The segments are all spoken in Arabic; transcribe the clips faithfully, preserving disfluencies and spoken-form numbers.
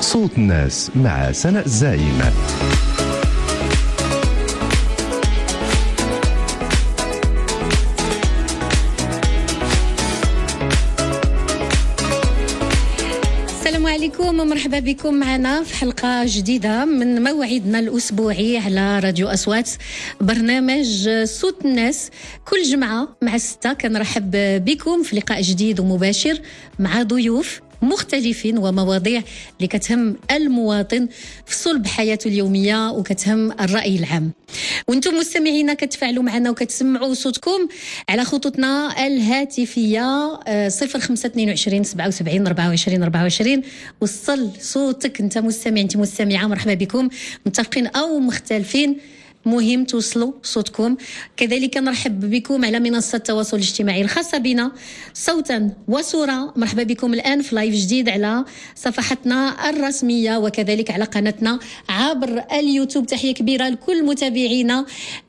صوت الناس مع سناء الزعيم. السلام عليكم ومرحبا بكم معنا في حلقة جديدة من موعدنا الأسبوعي على راديو أصوات، برنامج صوت الناس. كل جمعة مع الستة كنرحب بكم في لقاء جديد ومباشر مع ضيوف مختلفين ومواضيع اللي كتهم المواطن في صلب حياته اليومية وكتهم الرأي العام. وانتم مستمعينا كتفاعلوا معنا وكتسمعوا صوتكم على خطوطنا الهاتفية صفر خمسة اثنين وعشرين سبعة وسبعين أربعة وعشرين أربعة وعشرين. وصل صوتك انت مستمع انت مستمعة، مرحبا بكم، متفقين أو مختلفين، مهم توصلوا صوتكم. كذلك نرحب بكم على منصة التواصل الاجتماعي الخاصة بنا صوتا وصورة. مرحبا بكم الآن في لايف جديد على صفحتنا الرسمية وكذلك على قناتنا عبر اليوتيوب. تحية كبيرة لكل متابعينا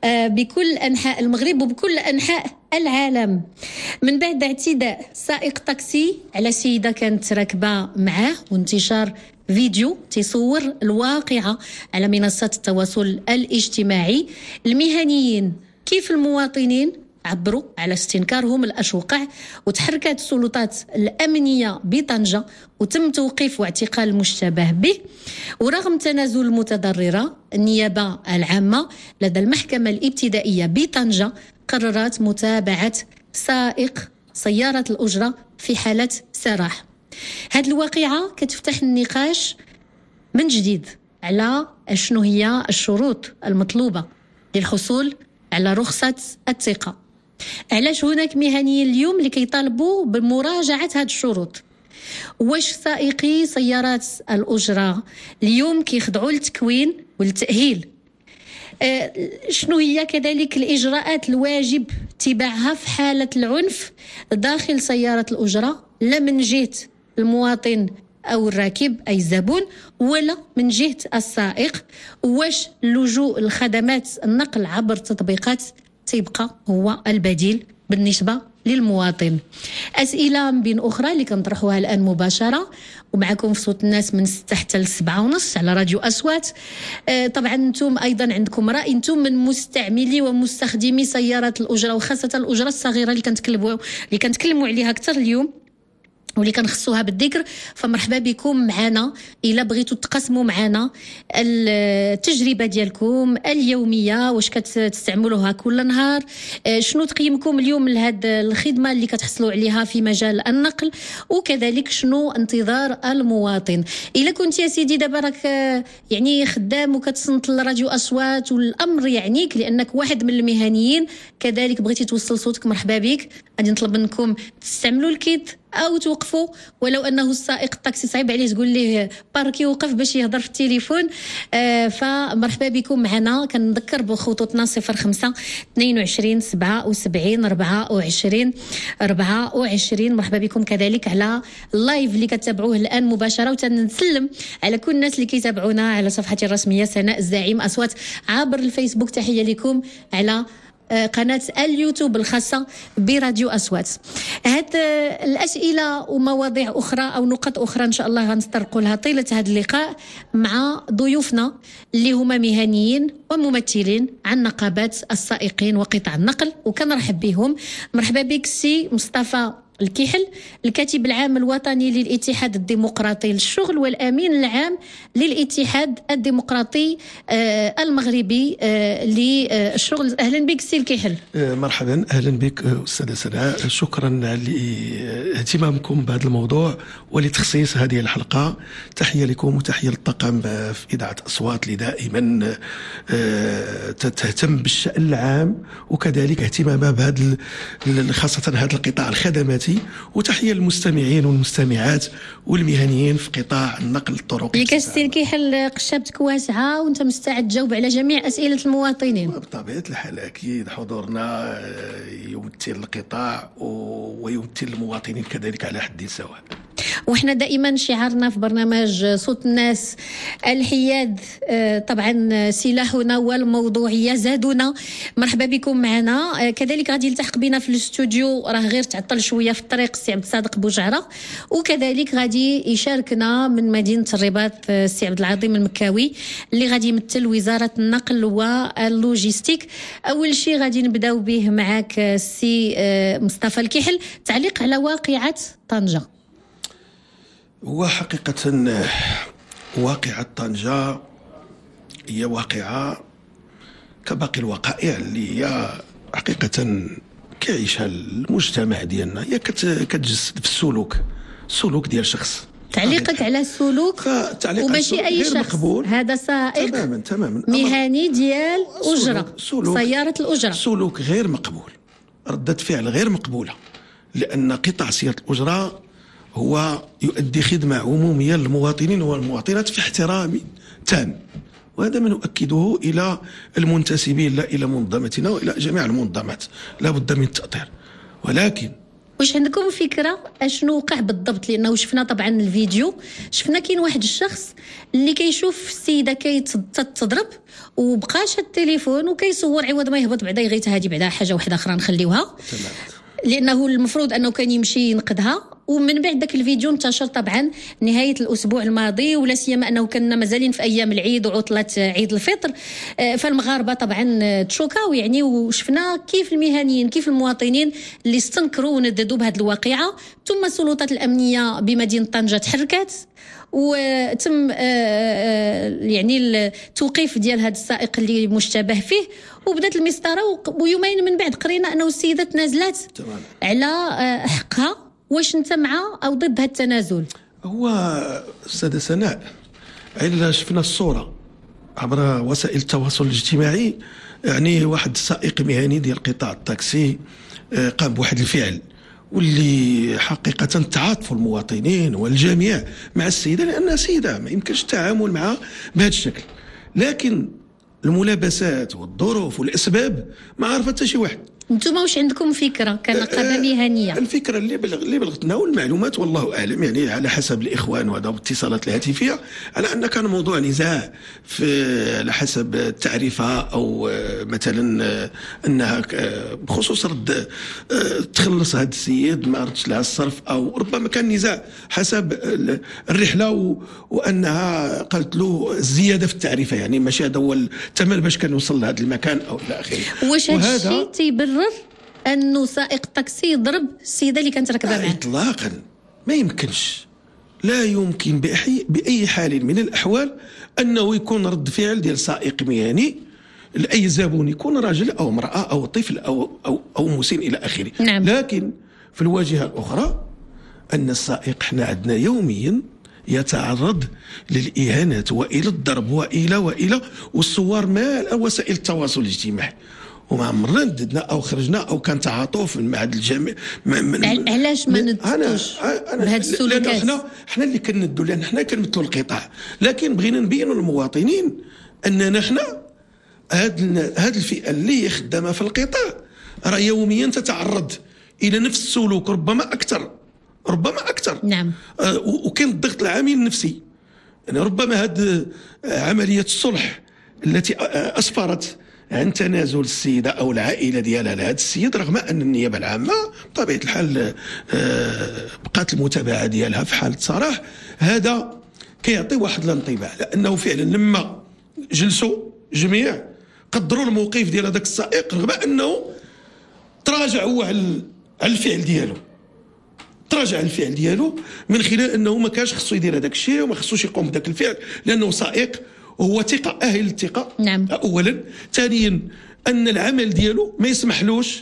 بكل أنحاء المغرب وبكل أنحاء العالم. من بعد اعتداء سائق تاكسي على سيدة كانت راكبة معاه وانتشار فيديو تصور الواقعة على منصات التواصل الاجتماعي، المهنيين كيف المواطنين عبروا على استنكارهم الأشوقع، وتحركت السلطات الأمنية بطنجة وتم توقيف واعتقال المشتبه به. ورغم تنازل المتضررة، النيابة العامة لدى المحكمة الابتدائية بطنجة قررت متابعة سائق سيارة الأجرة في حالة سراح. هذه الواقعة كتفتح النقاش من جديد على شنو هي الشروط المطلوبة للحصول على رخصة الثقة. علاش هناك مهنيين اليوم اللي كيطالبوا بمراجعة هذه الشروط؟ واش سائقي سيارات الأجرة اليوم كيخضعوا للتكوين والتأهيل؟ أه شنو هي كذلك الإجراءات الواجب اتباعها في حالة العنف داخل سيارة الأجرة، لا من جهة المواطن أو الراكب أي الزبون ولا من جهة السائق؟ واش اللجوء لخدمات النقل عبر تطبيقات تيبقى هو البديل بالنسبة للمواطن؟ أسئلة من بين أخرى اللي كنطرحوها الآن مباشرة ومعكم في صوت الناس من ستة حتى لسبعة ونص على راديو أصوات. آه طبعا انتم أيضا عندكم رأي، انتم من مستعملي ومستخدمي سيارات الأجرة وخاصة الأجرة الصغيرة اللي كنتكلموا اللي كنتكلموا عليها أكثر اليوم واللي كنخصوها بالذكر. فمرحبا بكم معنا إلا بغيتوا تقسموا معنا التجربة ديالكم اليومية، واش كتستعملوها كل نهار، شنو تقييمكم اليوم لهذه الخدمة اللي كتحصلوا عليها في مجال النقل، وكذلك شنو انتظار المواطن. إلا كنت يا سيدي دابا راك يعني خدام وكتصنت لراديو أصوات والأمر يعنيك لأنك واحد من المهنيين كذلك بغيتي توصل صوتك، مرحبا بك. غادي نطلب منكم تستعملوا الكيت أو توقفوا، ولو أنه السائق الطاكسي صعيب عليه تقول ليه باركي وقف باش يهضر في التليفون. آه فمرحبا بكم معنا. كنذكر بخطوطنا صفر خمسة اثنين وعشرين سبعة وسبعين أربعة وعشرين أربعة وعشرين. مرحبا بكم كذلك على اللايف اللي كتابعوه الآن مباشرة، وتنسلم على كل الناس اللي كيتابعونا على صفحتي الرسمية سناء الزعيم أصوات عبر الفيسبوك. تحية لكم على قناة اليوتيوب الخاصة براديو أصوات. هاد الأسئلة ومواضيع أخرى أو نقاط أخرى إن شاء الله غنسترقوا لها طيلة هذا اللقاء مع ضيوفنا اللي هما مهنيين وممثلين عن نقابات السائقين وقطاع النقل، وكنرحب بهم. مرحبا بك سي مصطفى الكحل، الكاتب العام الوطني للاتحاد الديمقراطي للشغل والأمين العام للاتحاد الديمقراطي آه المغربي آه للشغل. أهلا بك سي الكحل. آه مرحبا، أهلا بك أستاذة سناء، شكرا لاهتمامكم بهذا الموضوع ولتخصيص هذه الحلقة. تحية لكم وتحية للطاقم في إذاعة أصوات اللي دائما آه تهتم بالشأن العام وكذلك اهتمامها بهذا خاصة هذا القطاع الخدماتي. وتحية للمستمعين والمستمعات والمهنيين في قطاع النقل الطرقي. اللي كاستي الكيحل قشابتك واسعة وانت مستعد تجاوب على جميع أسئلة المواطنين. بطبيعة الحال أكيد حضورنا يمثل القطاع ويمثل المواطنين كذلك على حد سواء. وإحنا دائما شعارنا في برنامج صوت الناس الحياد طبعا سلاحنا والموضوعية زادنا. مرحبا بكم معنا. كذلك غادي يلتحق بنا في الاستوديو، راه غير تعطل شوية في الطريق، السي عبد الصادق بوجعرة، وكذلك غادي يشاركنا من مدينة الرباط السي عبد العظيم المكاوي اللي غادي يمثل وزارة النقل واللوجيستيك. أول شيء غادي نبداو به معك السي مصطفى الكحل، تعليق على واقعة طنجة. هو حقيقة واقعة طنجة هي واقعة كباقي الوقائع اللي هي حقيقة كيعيشها المجتمع ديالنا، هي كتجسد في السلوك السلوك ديال شخص. تعليقك على السلوك وماشي أي شخص مقبول. هذا سائق تماما تماما مهني ديال أجرة، سيارة الأجرة، سلوك غير مقبول، ردة فعل غير مقبولة، لأن قطاع سيارة الأجرة هو يؤدي خدمة عمومية للمواطنين والمواطنات في احترام تام، وهذا ما نؤكده إلى المنتسبين لا إلى منظمتنا وإلى جميع المنظمات، لا بد من التأطير. ولكن واش عندكم فكرة اشنو وقع بالضبط؟ لأنه شفنا طبعا الفيديو، شفنا كاين واحد الشخص اللي كيشوف السيدة كيتضرب وبقاش التليفون وكيصور عوض ما يهبط بعدا يغيت هذه بعدا حاجة واحدة أخرى نخليوها، لأنه المفروض أنه كان يمشي ينقذها. ومن بعد ذاك الفيديو انتشر طبعا نهاية الأسبوع الماضي، ولا سيما أنه كنا مازالين في أيام العيد وعطلة عيد الفطر، فالمغاربة طبعا تشوكاو يعني، وشفنا كيف المهنيين كيف المواطنين اللي استنكروا ونددوا بهذه الواقعة. ثم السلطات الأمنية بمدينة طنجة تحركت وتم يعني التوقيف ديال هذا السائق اللي مشتبه فيه، وبدات المسطرة. ويومين من بعد قرينا أنه السيدة تنازلت على حقها. واش انت مع او ضد هذا التنازل؟ هو استاذه سناء، الا شفنا الصوره عبر وسائل التواصل الاجتماعي، يعني واحد سائق مهني ديال قطاع التاكسي قام بواحد الفعل واللي حقيقه تعاطفوا المواطنين والجميع مع السيده، لانها سيده ما يمكنش التعامل معها بهذا الشكل. لكن الملابسات والظروف والاسباب ما عرفت حتى شي واحد. انتم واش عندكم فكره كنقابه مهنيه؟ الفكره اللي بلغ اللي بلغتنا والمعلومات والله اعلم، يعني على حسب الاخوان وهذا والاتصالات الهاتفيه، على ان كان موضوع نزاع في على حسب التعريفه او مثلا انها بخصوص رد تخلص هذا السيد ما ردش لها الصرف، او ربما كان نزاع حسب الرحله وانها قالت له الزياده في التعريفه، يعني ماشي هذا هو الثمن باش كان يوصل لهذا المكان او الى اخره. واش هذا الشيء تيبرر أنه سائق التاكسي يضرب السيدة اللي كانت راكبة معه؟ إطلاقا ما يمكنش، لا يمكن بأي بأي حال من الأحوال أنه يكون رد فعل ديال سائق مهني لأي زبون، يكون راجل أو امرأة أو طفل أو أو أو مسن إلى آخره. نعم. لكن في الواجهة الأخرى أن السائق احنا عندنا يوميا يتعرض للإهانات وإلى الضرب وإلى وإلى والصور مال وسائل التواصل الاجتماعي، وما عمرنا نددنا او خرجنا او كان تعاطف من بعد الجميع. علاش ما ندوش بهذه السلوكات؟ لأن احنا احنا اللي كندوا، لان احنا كنمثلوا القطاع، لكن بغينا نبينوا للمواطنين اننا احنا هذه هذه الفئه اللي خدامه في القطاع راه يوميا تتعرض الى نفس السلوك، ربما اكثر ربما اكثر. نعم. آه وكاين الضغط العامل النفسي، يعني ربما هذه عمليه الصلح التي اسفرت عن تنازل السيدة أو العائلة ديالها لهذا السيد، رغم أن النيابة العامة بطبيعة الحال بقات المتابعة ديالها في حالة صراح، هذا كيعطي واحد الانطباع، لأنه فعلا لما جلسوا جميع قدروا الموقف ديال هذاك السائق، رغم أنه تراجع هو على الفعل ديالو تراجع الفعل ديالو من خلال أنه ما كانش خصو يدير هذاك الشيء وما خصوش يقوم بذاك الفعل، لأنه سائق وهو ثقة أهل الثقة. نعم. أولا. ثانيا أن العمل ديالو ما يسمحلوش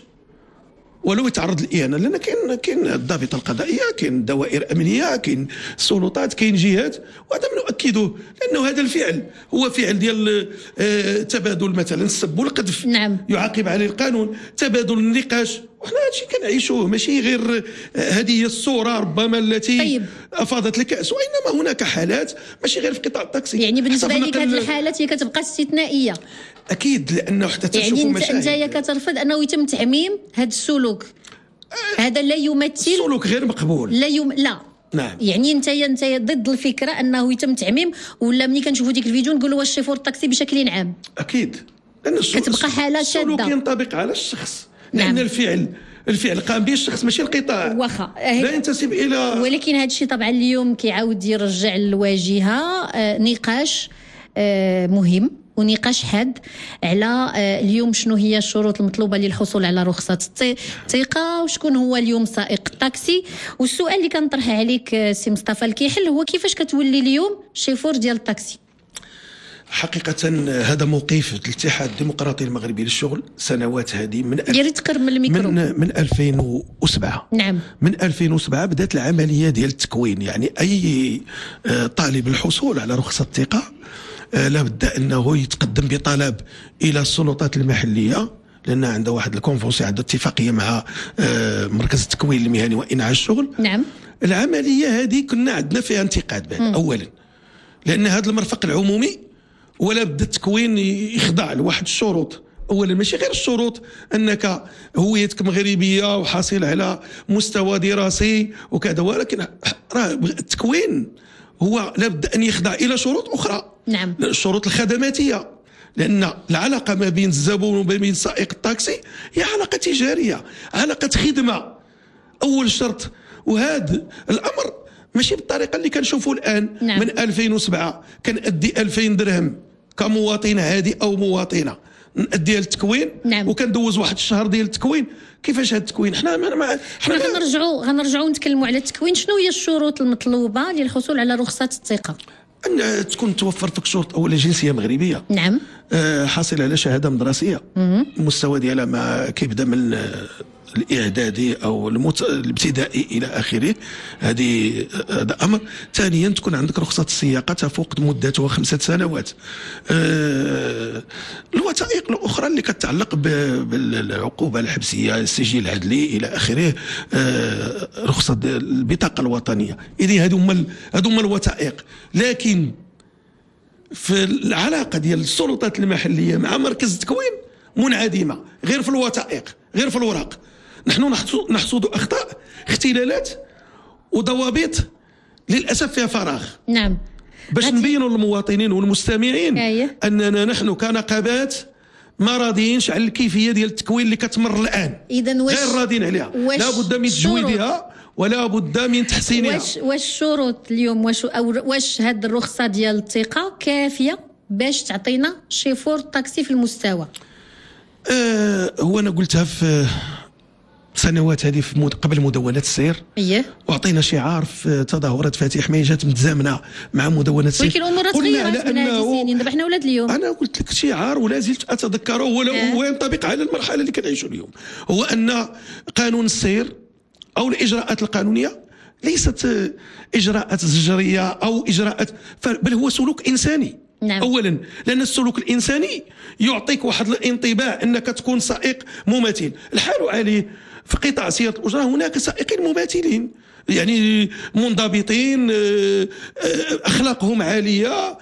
ولو يتعرض للإهانة، لأن كاين كاين الضابطة القضائية، كاين دوائر أمنية، كاين سلطات، كاين جهات، وهذا ما نؤكده، لأنه هذا الفعل هو فعل ديال آه تبادل مثلا السب والقذف. نعم. يعاقب عليه القانون، تبادل النقاش، وحنا هذا الشيء كنعيشوه، ماشي غير هذه هي الصورة ربما التي طيب. أفاضت الكأس، وإنما هناك حالات ماشي غير في قطاع التاكسي. يعني بالنسبة لك هذه الحالات هي كتبقى استثنائية؟ أكيد، لأنه حتى تشوفوا يعني مشاهد. يعني أنت كترفض أنه يتم تعميم هذا السلوك؟ آه هذا لا يمثل سلوك غير مقبول. لا يم... لا نعم. يعني انت انت ضد الفكره انه يتم تعميم، ولا ملي كنشوفوا ديك الفيديو نقولوا واش شيفور الطاكسي بشكل عام؟ اكيد، لان كتبقى حاله شاده. السلوك ينطبق على الشخص، لان نعم. الفعل الفعل قام به الشخص ماشي القطاع، واخا لا ينتسب الى. ولكن هذا الشيء طبعا اليوم كيعاود يرجع الواجهه آه نقاش آه مهم ونقاش حاد على آه اليوم شنو هي الشروط المطلوبه للحصول على رخصه الثقه، وشكون هو اليوم سائق الطاكسي. والسؤال اللي كنطرح عليك آه سي مصطفى الكيحل هو كيفاش كتولي اليوم شيفور ديال الطاكسي؟ حقيقة هذا موقف الاتحاد الديمقراطي المغربي للشغل سنوات هذه من يا ريت تقرب من الميكرو. من من ألفين وسبعة. نعم. من ألفين وسبعة بدات العملية ديال التكوين، يعني أي طالب الحصول على رخصة ثقة لابد أنه يتقدم بطلب إلى السلطات المحلية، لأن عنده واحد الكونفونسي، عنده اتفاقية مع مركز التكوين المهني وإنعاش الشغل. نعم. العملية هذه كنا عندنا فيها انتقاد بعد أولا، لأن هذا المرفق العمومي ولا بد التكوين يخضع لواحد الشروط. اولا ماشي غير الشروط انك هويتك مغربيه وحاصل على مستوى دراسي وكذا، ولكن راه التكوين هو لابد ان يخضع الى شروط اخرى. نعم. الشروط الخدماتيه، لان العلاقه ما بين الزبون وما بين سائق الطاكسي هي علاقه تجاريه، علاقه خدمه اول شرط. وهذا الامر ماشي بالطريقه اللي كنشوفوا الان. نعم. من ألفين وسبعة كنأدي ألفين درهم كمواطن عادي او مواطنه، نأديها للتكوين. نعم. وكندوز واحد الشهر ديال التكوين. كيفاش هذا التكوين؟ حنا ما حنا غنرجعوا غنرجعوا نتكلموا على التكوين. شنو هي الشروط المطلوبه للحصول على رخصه الثقه؟ ان تكون توفر فيك شروط اولا جنسيه مغربيه. نعم. آه حاصل على شهاده مدرسيه المستوى ديالها ما كيبدا من الاعدادي او المت... الابتدائي الى اخره. هذه هذا امر. ثانيا تكون عندك رخصه السياقه تفوق مدتها خمسه سنوات. آه... الوثائق الاخرى اللي كتعلق ب... بالعقوبه الحبسيه، السجل العدلي الى اخره، آه... رخصه البطاقه الوطنيه. اذا هذو هما هذو هما الوثائق. لكن في العلاقه ديال السلطات المحليه مع مركز التكوين منعدمه، غير في الوثائق، غير في الوراق. نحن نحصد اخطاء، اختلالات وضوابط للاسف فيها فراغ. نعم. باش نبينوا للمواطنين والمستمعين أيه. اننا نحن كنقابات ما راضيينش على الكيفيه ديال التكوين اللي كتمر الان. اذا واش غير راضين عليها، لا بد من تجويدها ولا بد من تحسينها. واش واش الشروط اليوم واش او واش هاد الرخصه ديال الثقه كافيه باش تعطينا شيفور الطاكسي في المستوى؟ أه هو انا قلتها في سنوات هذه في مد... قبل مدونات السير. ايه. واعطينا شعار في تظاهرات فاتح مي جات متزامنه مع مدونات السير. ولكن الامور تغيرت من هذه السنين، دابا حنا ولاد اليوم. انا قلت لك شعار ولا زلت اتذكره ولا آه. هو ينطبق على المرحله اللي كنعيشوا اليوم، هو ان قانون السير او الاجراءات القانونيه ليست اجراءات زجريه او اجراءات، بل هو سلوك انساني. نعم. اولا لان السلوك الانساني يعطيك واحد الانطباع انك تكون سائق مماثل. الحال عليه في قطاع سيارة الأجرة هناك سائقين مماثلين، يعني منضبطين، أخلاقهم عالية،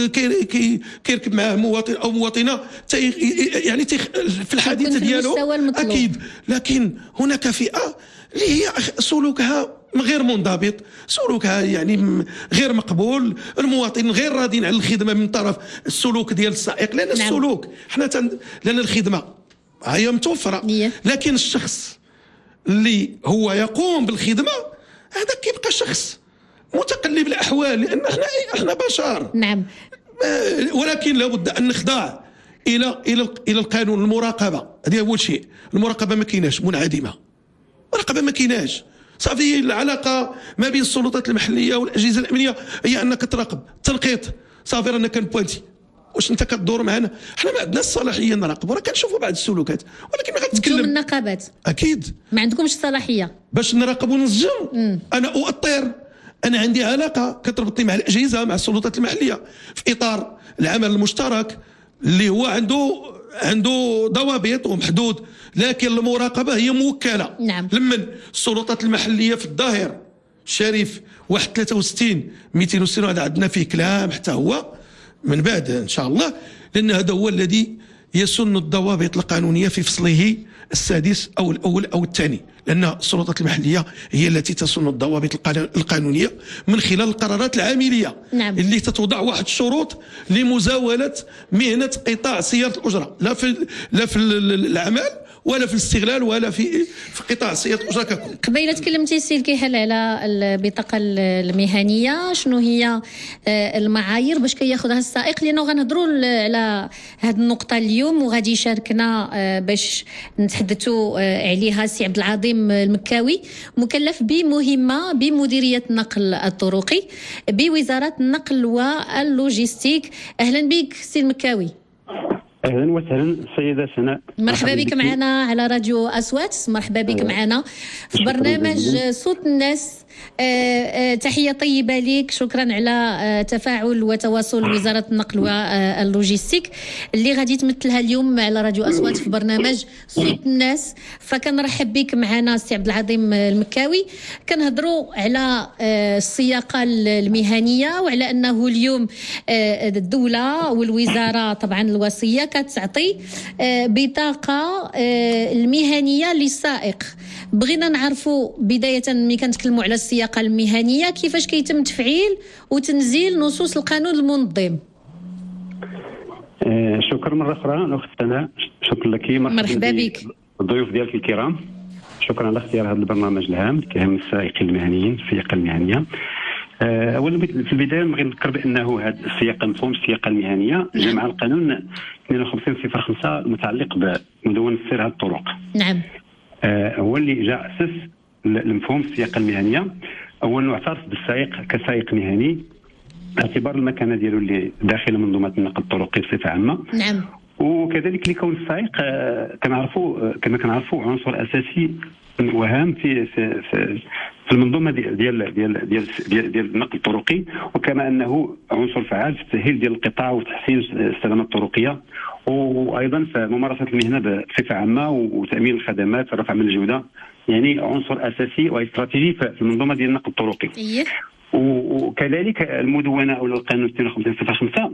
كيركب معاه مواطن أو مواطنة يعني في الحديث ديالو أكيد. لكن هناك فئة اللي هي سلوكها غير منضبط، سلوكها يعني غير مقبول، المواطن غير راضين على الخدمة من طرف السلوك ديال السائق. لأن نعم. السلوك حنا تن... لأن الخدمة هي متوفرة، لكن الشخص اللي هو يقوم بالخدمة هذا كيبقى شخص متقلب الأحوال، لأن احنا احنا بشر. نعم. ولكن لابد أن نخضع إلى إلى إلى القانون. المراقبة هذه أول شيء. المراقبة ما كايناش، منعدمة. المراقبة ما كايناش. صافي العلاقة ما بين السلطات المحلية والأجهزة الأمنية هي أنك تراقب التنقيط. صافي رانا كنبوانتي واش انت كتدور معنا، حنا ما عندناش الصلاحيه نراقبوا، راه كنشوفوا بعض السلوكات ولكن ما غنتكلم. انتم النقابات اكيد ما عندكمش الصلاحيه باش نراقبوا ونسجلوا. انا اؤطر، انا عندي علاقه كتربطني مع الاجهزه، مع السلطات المحليه في اطار العمل المشترك اللي هو عنده عنده ضوابط ومحدود، لكن المراقبه هي موكله. نعم. لمن السلطات المحليه في الظاهر الشريف واحد ثلاثة وستين مئتين وستين هذا عندنا فيه كلام حتى هو من بعد إن شاء الله، لأن هذا هو الذي يسن الضوابط القانونية في فصله السادس أو الأول أو الثاني. لأن السلطات المحلية هي التي تصن الضوابط القانونية من خلال القرارات العاملية. نعم. اللي تتوضع واحد الشروط لمزاولة مهنة قطاع سيارة الأجرة، لا في لا في الأعمال ولا في الاستغلال ولا في في قطاع سيارة الأجرة ككل. قبيله تكلمتي السيد كيحل على البطاقه المهنيه، شنو هي المعايير باش كياخذها السائق؟ لانه غنهضروا على هذه النقطه اليوم وغادي يشاركنا باش نتحدثوا عليها السي عبد العظيم المكاوي، مكلف بمهمه بمديريه النقل الطرقي بوزاره النقل واللوجيستيك. اهلا بك سي المكاوي. اهلا وسهلا سيده سناء، مرحبا بك معنا على راديو اصوات، مرحبا بك معنا في برنامج صوت الناس. آه آه تحيه طيبه لك، شكرا على آه تفاعل وتواصل وزاره النقل واللوجيستيك اللي غادي تمثلها اليوم على راديو اصوات في برنامج صوت الناس. فكنرحب بك معنا السي عبد العظيم المكاوي. كنهضروا على آه السياقه المهنيه وعلى انه اليوم آه الدوله والوزاره طبعا الوصيه كتعطي آه بطاقه آه المهنيه للسائق. بغينا نعرفوا بدايه ملي كنتكلموا على السياقه المهنيه كيفاش كيتم تفعيل وتنزيل نصوص القانون المنظم. آه شكرا مره اخرى اخت سناء، شكرا لك. مرحبا بك الضيوف ديالك الكرام، شكرا على اختيار هذا البرنامج الهام اللي كيهم السائقين المهنيين في السياقه المهنيه. آه اولا في البدايه نبغي نذكر بانه هذا السياقه مفهوم السياقه المهنيه جاء مع القانون اثنين وخمسين صفر خمسة المتعلق بمدونه سير هذه الطرق. نعم. آه هو اللي جاء اسس المفهوم السياقه المهنيه. اولا نعترف بالسائق كسائق مهني باعتبار المكانه ديالو اللي داخل منظومه النقل الطرقي بصفه عامه. نعم. وكذلك لكون السائق كنعرفوا كما كنعرفوا عنصر اساسي وهام في في في, في المنظومه ديال ديال ديال ديال, ديال النقل الطرقي، وكما انه عنصر فعال في التسهيل ديال القطاع وتحسين السلامه الطرقيه، وايضا في ممارسه المهنه بصفه عامه وتامين الخدمات ورفع من الجوده. يعني عنصر اساسي واستراتيجي في المنظومه ديال النقل الطرقي. إيه. وكذلك المدونه او القانون اثنين وخمسين صفر خمسة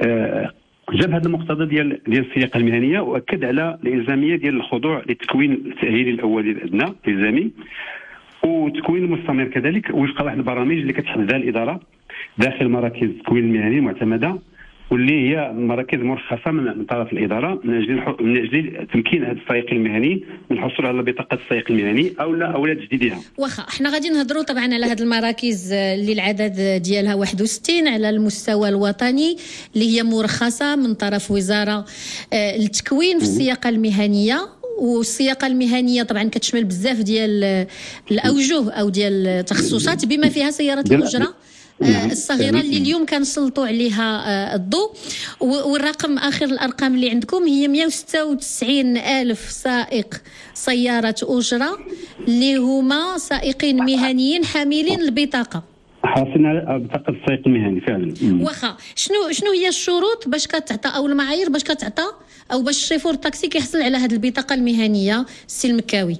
جاب هذا المقتضى ديال ديال السياقه المهنيه، واكد على الالزاميه ديال الخضوع للتكوين التاهيلي الاولي الادنى الالزامي، وتكوين المستمر كذلك وفق واحد البرامج اللي كتحددها الاداره داخل مراكز التكوين المهني المعتمده، واللي هي مراكز مرخصه من طرف الاداره من اجل من اجل تمكين هذا السائق المهني من الحصول على بطاقه السائق المهني او لا او لا تجديدها. واخا احنا غادي نهضروا طبعا على هذه المراكز اللي العدد ديالها واحد وستين على المستوى الوطني اللي هي مرخصه من طرف وزاره التكوين في السياقه المهنيه. والسياقه المهنيه طبعا كتشمل بزاف ديال الاوجه او ديال التخصصات بما فيها سياره الاجره الصغيره اللي اليوم كنسلطوا عليها الضوء. والرقم اخر الارقام اللي عندكم هي مئة وستة وتسعين الف سائق سياره اجره اللي هما سائقين مهنيين حاملين البطاقه حاصلين على بطاقه السائق المهني فعلا. واخا شنو شنو هي الشروط باش كتعطى او المعايير باش كتعطى او باش الشيفور الطاكسي كيحصل على هذه البطاقه المهنيه السي المكاوي؟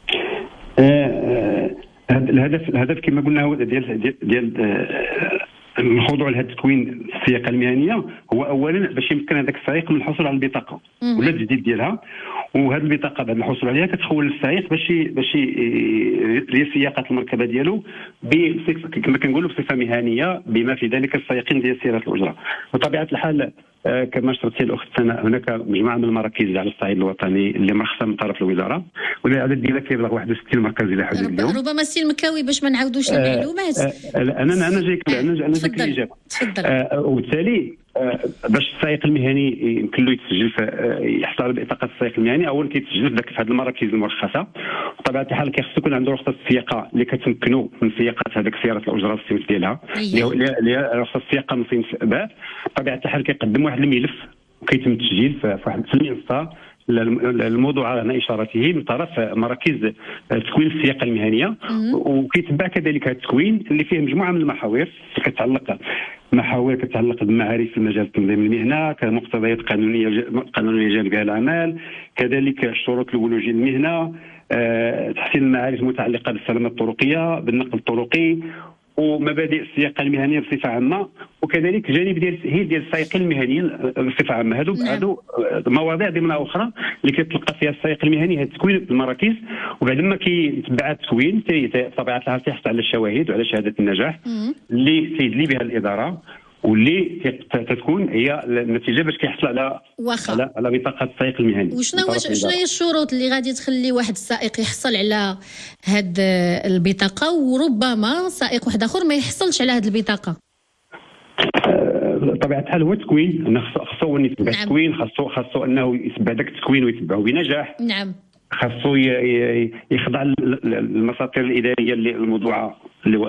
آه الهدف الهدف كما قلنا هو ديال ديال, ديال الخضوع لهذا التكوين السياقه المهنيه هو اولا باش يمكن هذاك السائق من الحصول على البطاقه ولا التجديد ديالها. وهذه البطاقه بعد الحصول عليها كتخول للسائق باش باش يدير سياقه المركبه ديالو بصفه كما كنقولوا بصفه مهنيه بما في ذلك السائقين ديال سيارات الاجره. بطبيعه الحال كما اشرتي الاخت سناء هناك مجموعه من المراكز على الصعيد الوطني اللي مرخصه من طرف الوزاره والعدد ديالها كيبلغ واحد وستين مركز الى حد اليوم. ربما السي المكاوي باش ما نعاودوش المعلومات. انا انا جايك انا انا جايك الاجابه. تفضل. وبالتالي باش السائق المهني يمكن له يتسجل يحصل على بطاقه السائق المهني اولا كيتسجل في هذه المراكز المرخصه. بطبيعه الحال كيخص يكون عنده رخصه السياقه اللي كتمكنوا من سياقه هذاك سياره الاجره الصنف ديالها اللي هي رخصه السياقه من صنف باء. بطبيعه الحال كيقدم واحد الملف وكيتم التسجيل في واحد المنصه الموضوع على اشارته من طرف مراكز تكوين السياقه المهنيه. وكيتبع كذلك هذا التكوين اللي فيه مجموعه من المحاور كتعلق محاور كتعلق بمعارف في مجال تنظيم المهنه كمقتضيات قانونيه قانونيه جانبيه الاعمال، كذلك الشروط الاولوجيه للمهنه، أه، تحسين المعارف المتعلقه بالسلامه الطرقيه بالنقل الطرقي، ومبادئ السياقه المهنيه بصفه عامه، وكذلك جانب ديال التاهيل ديال السائقين المهنيين بصفه عامه. هادو هادو مواضيع ضمن اخرى اللي كيتلقى فيها السائق المهني هذا التكوين بالمراكز، وبعد ما كيتبع التكوين بطبيعه الحال تيحصل على الشواهد وعلى شهاده النجاح اللي تيدلي بها الاداره، واللي تكون هي النتيجه باش كيحصل على واخا. على على بطاقه السائق المهني. وشنو شنو هي الشروط اللي غادي تخلي واحد السائق يحصل على هاد البطاقه، وربما سائق واحد اخر ما يحصلش على هاد البطاقه؟ بطبيعه الحال هو التكوين، انه خصو هو يتبع نعم. التكوين، خصو خصو انه يتبع ذاك التكوين ويتبعه بنجاح. نعم. خاصو يخضع للمساطير الاداريه اللي الموضوعه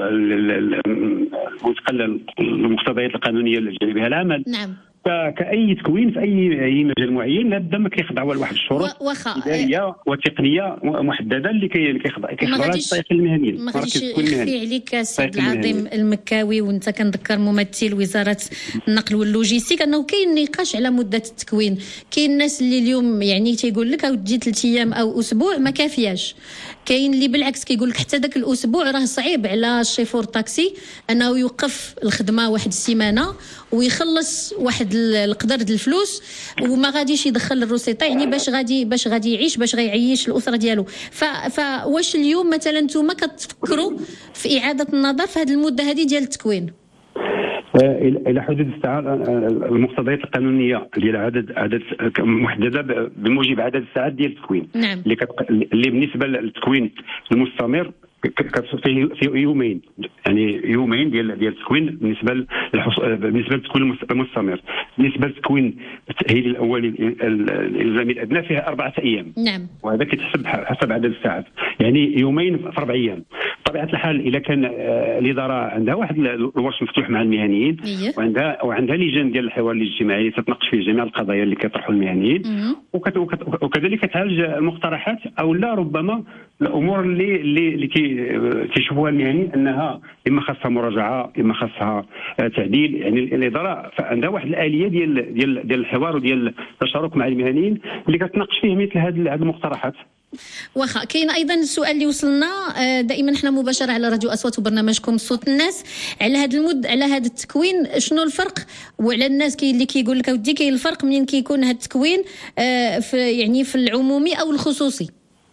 وفقا للمقتضيات القانونيه اللي جري بها العمل. نعم. كاي تكوين في اي اي مجال معين لابد ما كيخضع لواحد الشروط اداريه وتقنيه محدده اللي كيخضع كيخضع السائق المهني. ما غاديش يخفي عليك السيد العظيم المكاوي، وانت كنذكر ممثل وزاره النقل واللوجيستيك انه كاين نقاش على مده التكوين. كاين الناس اللي اليوم يعني تيقول لك اودي ثلاث ايام او اسبوع ما كافياش، كاين اللي بالعكس كيقول لك حتى ذاك الاسبوع راه صعيب على الشيفور طاكسي انه يوقف الخدمه واحد السيمانه ويخلص واحد القدر د الفلوس وما غاديش يدخل الروسيطه، يعني باش غادي باش غادي يعيش، باش غيعيش الاسره ديالو. فواش اليوم مثلا نتوما كتفكروا في اعاده النظر في هذه المده هذه ديال التكوين؟ الى حدود الساعات المقتضيات القانونيه ديال عدد عدد محدده بموجب عدد الساعات ديال التكوين. نعم. اللي اللي بالنسبه للتكوين المستمر في يومين، يعني يومين ديال ديال التكوين بالنسبه للحص... بالنسبه للتكوين المستمر. بالنسبه للتكوين التاهيلي الاولي الالزامي الادنى فيها اربعه ايام. نعم. وهذا كيتحسب حسب عدد الساعات، يعني يومين في اربع ايام. بطبيعه الحال اذا كان الاداره عندها واحد الورش مفتوح مع المهنيين وعندها وعندها لجان ديال الحوار الاجتماعي تتناقش فيه جميع القضايا اللي كيطرحوا المهنيين، وكذلك تعالج المقترحات او لا ربما الامور اللي اللي, اللي كيشوفوها المهنيين انها اما خاصها مراجعه اما خاصها تعديل. يعني الاداره عندها واحد الاليه ديال ديال ديال الحوار وديال التشارك مع المهنيين اللي كتناقش فيه مثل هذه المقترحات. واخا. كاين ايضا السؤال اللي وصلنا دائما احنا مباشره على راديو اصوات وبرنامجكم صوت الناس على هذا المد على هذا التكوين، شنو الفرق؟ وعلى الناس كاين اللي كيقول لك اودي كاين الفرق منين كيكون هذا التكوين في يعني في العمومي او الخصوصي؟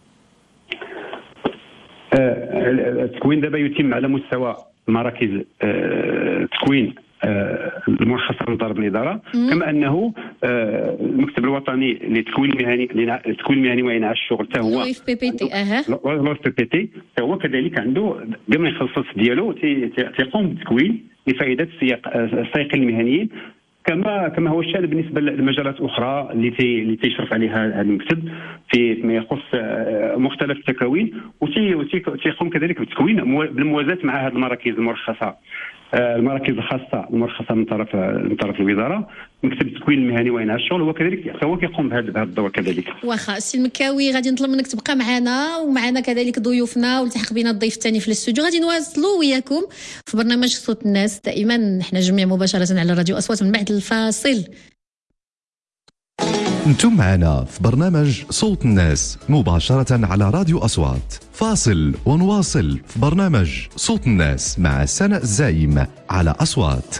التكوين دابا يتم على مستوى مراكز التكوين المرخصه من طرف الاداره، كما انه المكتب الوطني للتكوين المهني للتكوين المهني وانعاش الشغل حتى هو اف بي بي تي اها اف بي بي تي هو كذلك عنده ضمن الخصائص ديالو تيقوم بالتكوين لفائده السائقين المهنيين، كما كما هو الشأن بالنسبه للمجالات الاخرى اللي تي اللي تيشرف عليها هذا المكتب في ما يخص مختلف التكوين، وتيقوم كذلك بالتكوين بالموازاه مع هذه المراكز المرخصه المراكز الخاصه المرخصه من طرف من طرف الوزاره. مكتب التكوين المهني وانعاش الشغل هو كذلك هو كيقوم بهذا بهذا الدور كذلك. واخا سي المكاوي غادي نطلب منك تبقى معنا ومعنا كذلك ضيوفنا، والتحق بنا الضيف الثاني في الاستوديو. غادي نواصلوا وياكم في برنامج صوت الناس دائما احنا جميع مباشره على راديو اصوات من بعد الفاصل. انتم معنا في برنامج صوت الناس مباشرة على راديو أصوات. فاصل ونواصل في برنامج صوت الناس مع سناء الزعيم على أصوات.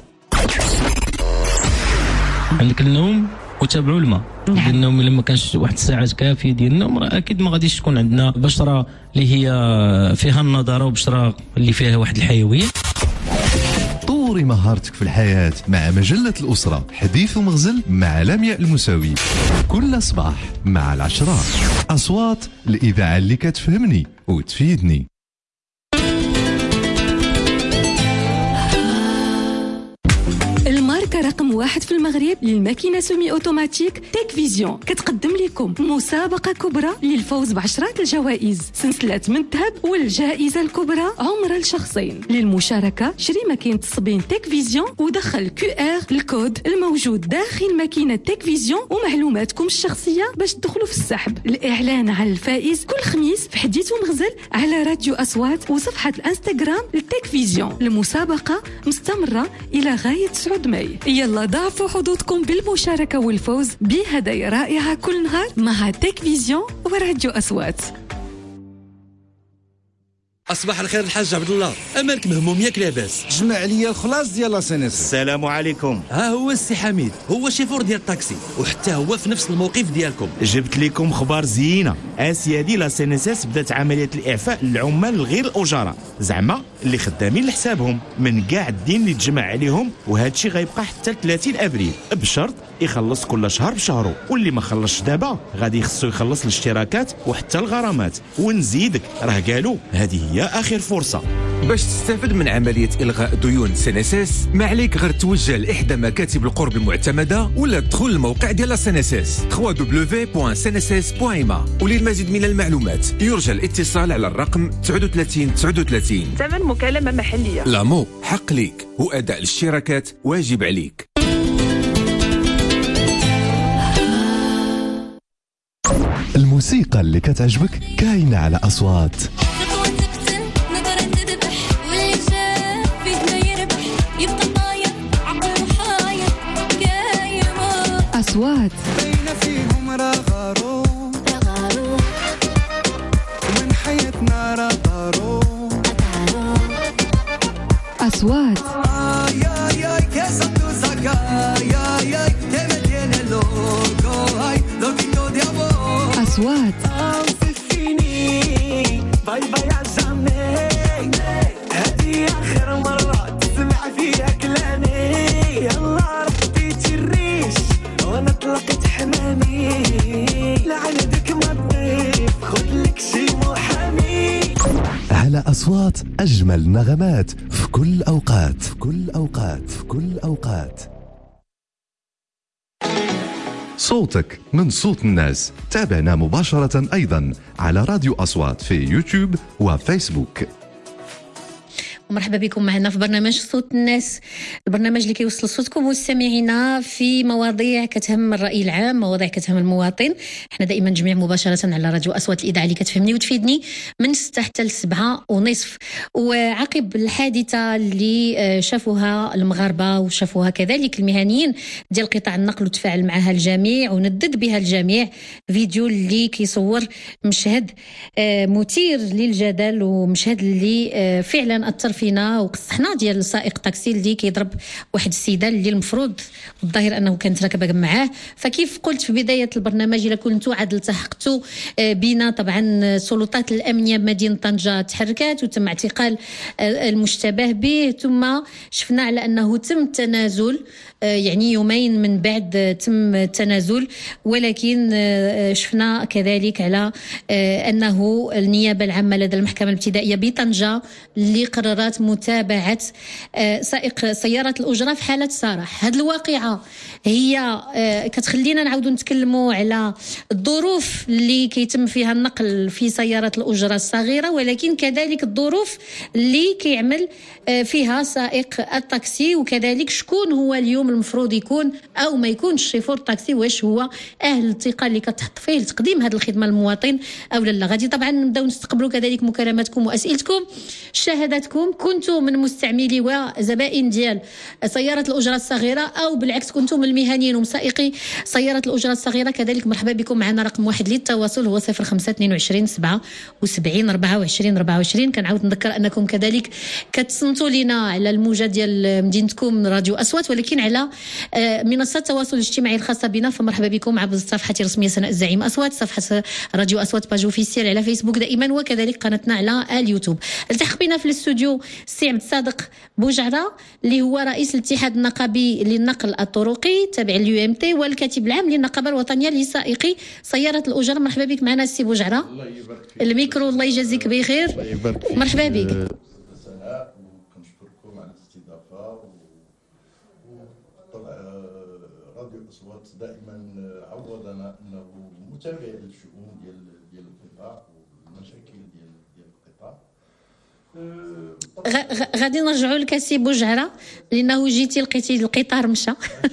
عندك النوم وتابعوا الماء ديال النوم. الا ما كانش واحد الساعات كافيه ديال النوم راه اكيد ما غاديش تكون عندنا بشره اللي هي فيها النضاره وبشره اللي فيها واحد الحيويه. طوري مهارتك في الحياة مع مجلة الأسرة حديث ومغزل مع لمياء المساوي كل صباح مع العشرة. أصوات الإذاعة اللي كتفهمني وتفيدني. الماركة رقم واحد في المغرب للماكينة سومي أوتوماتيك تيك فيزيون كتقدم لكم مسابقة كبرى للفوز بعشرات الجوائز، سلسلة من الذهب والجائزة الكبرى عمر لشخصين. للمشاركة شري ماكينة الصبين تيك فيزيون ودخل كيو ار الكود الموجود داخل ماكينة تيك فيزيون ومعلوماتكم الشخصية باش تدخلوا في السحب. الإعلان على الفائز كل خميس في حديث ومغزل على راديو أصوات وصفحة الانستغرام للتيك فيزيون. المسابقة مستمرة إلى غاية تسعة ماي. يلا ضاعفوا حظوظكم بالمشاركة والفوز بهدايا رائعة كل نهار مع تيك فيزيون وراديو أصوات. اصبح الخير الحاج عبد الله، امالك مهموم ياك لاباس؟ جمع عليا الخلاص ديال لاسينيس. السلام عليكم. ها هو السي حميد، هو شيفور ديال الطاكسي وحتى هو في نفس الموقف ديالكم. جبت لكم خبار زينه. اسيادي لاسينيس بدات عمليه الاعفاء للعمال غير الاجراء، زعما اللي خدامين لحسابهم من كاع الدين اللي تجمع عليهم، وهذا الشيء غيبقى حتى ثلاثين ابريل بشرط يخلص كل شهر بشهره، واللي ما خلصش دابا غادي يخصو يخلص الاشتراكات وحتى الغرامات. ونزيدك راه قالوا هذه هي اخر فرصه باش تستافد من عمليه الغاء ديون سينيسيس. ما عليك غير توجه لاحدى مكاتب القرب المعتمده ولا تدخل الموقع ديال سينيسيس دبليو دبليو دبليو بوان سينيسيس بوان إم إيه. وللمزيد من المعلومات يرجى الاتصال على الرقم ثلاثة وثلاثين تسعة وثلاثين. ثمن مكالمه محليه. لامو حق ليك واداء الاشتراكات واجب عليك. الموسيقى اللي كتعجبك كاينة على أصوات. أصوات بين فيهم رغارو رغارو ومن حياتنا رغارو أصوات يا يا كسبتو زكار يا يا تمدينا لوكو هاي لوكيتو ديابو أصوات باي باي عزامي هذه آخر مرة تسمع فيها كلامي يلا ربيتي الريش وانا طلقت حمامي لعندك ما تضيف خذلك شي محامي. على أصوات أجمل نغمات في كل أوقات في كل أوقات في كل أوقات. صوتك من صوت الناس. تابعنا مباشرة أيضا على راديو أصوات في يوتيوب وفيسبوك. ومرحبا بكم معنا في برنامج صوت الناس، البرنامج اللي كيوصل صوتكم مستمعينا في مواضيع كتهم الرأي العام، مواضيع كتهم المواطن. احنا دائما جميع مباشرة على راديو أصوات الإذاعة اللي كتفهمني وتفيدني من ستة حتى لسبعة ونصف. وعقب الحادثة اللي شافوها المغاربة وشافوها كذلك المهنيين ديال قطاع النقل وتفاعل معها الجميع وندد بها الجميع، فيديو اللي كيصور مشهد مثير للجدل ومشهد اللي فعلا أثر فينا وقصحنا ديال سائق طاكسي اللي كيضرب واحد السيده اللي المفروض الظاهر انه كانت راكبه معاه. فكيف قلت في بدايه البرنامج، الا كنتوا عاد التحقتوا بنا طبعا السلطات الامنيه بمدينه طنجه تحركات وتم اعتقال المشتبه به، ثم شفنا على انه تم التنازل يعني يومين من بعد تم التنازل، ولكن شفنا كذلك على انه النيابه العامه لدى المحكمه الابتدائيه بطنجه اللي قررت متابعه سائق سياره الاجره في حاله سراح. هذه الواقعه هي كتخلينا نعاودوا نتكلموا على الظروف اللي كيتم فيها النقل في سياره الاجره الصغيره، ولكن كذلك الظروف اللي كيعمل فيها سائق الطاكسي، وكذلك شكون هو اليوم المفروض يكون او ما يكونش شيفور الطاكسي، واش هو اهل الثقه اللي كتحط فيه لتقديم هذه الخدمه للمواطن او لا. غادي طبعا نبداو نستقبلوا كذلك مكالماتكم واسئلتكم، شهاداتكم، كنتم من مستعملي وزبائن ديال سياره الاجره الصغيره او بالعكس كنتم المهنيين ومسائقي سياره الاجره الصغيره، كذلك مرحبا بكم. معنا رقم واحد للتواصل هو صفر خمسة اثنين وعشرين سبعة وسبعين أربعة وعشرين أربعة وعشرين. كنعاود نذكر انكم كذلك كتصنتوا لنا على الموجه ديال مدينتكم راديو اصوات، ولكن على منصات التواصل الاجتماعي الخاصه بنا، فمرحبا بكم عبر الصفحه الرسميه سناء الزعيم اصوات، صفحه راديو اصوات باج اوفيسيال على فيسبوك دائما، وكذلك قناتنا على اليوتيوب. التحق بنا في الاستوديو السي عبد الصادق بوجعره اللي هو رئيس الاتحاد النقابي للنقل الطرقي تابع لليو ام تي والكاتب العام للنقابه الوطنيه لسائقي سياره الاجره. مرحبا بك معنا السي بوجعره. الله يبارك فيك. الميكرو الله يجازيك بخير. الله يبارك فيك. مرحبا بك. كنشكركم على الاستضافه وطلع راديو اصوات دائما عوضنا انه متابع للشؤون ديال ديال القطاع والمشاكل ديال ديال القطاع. غادي نرجعوا لك سي بوجعره لانه جيتي لقيتي القطار مشى.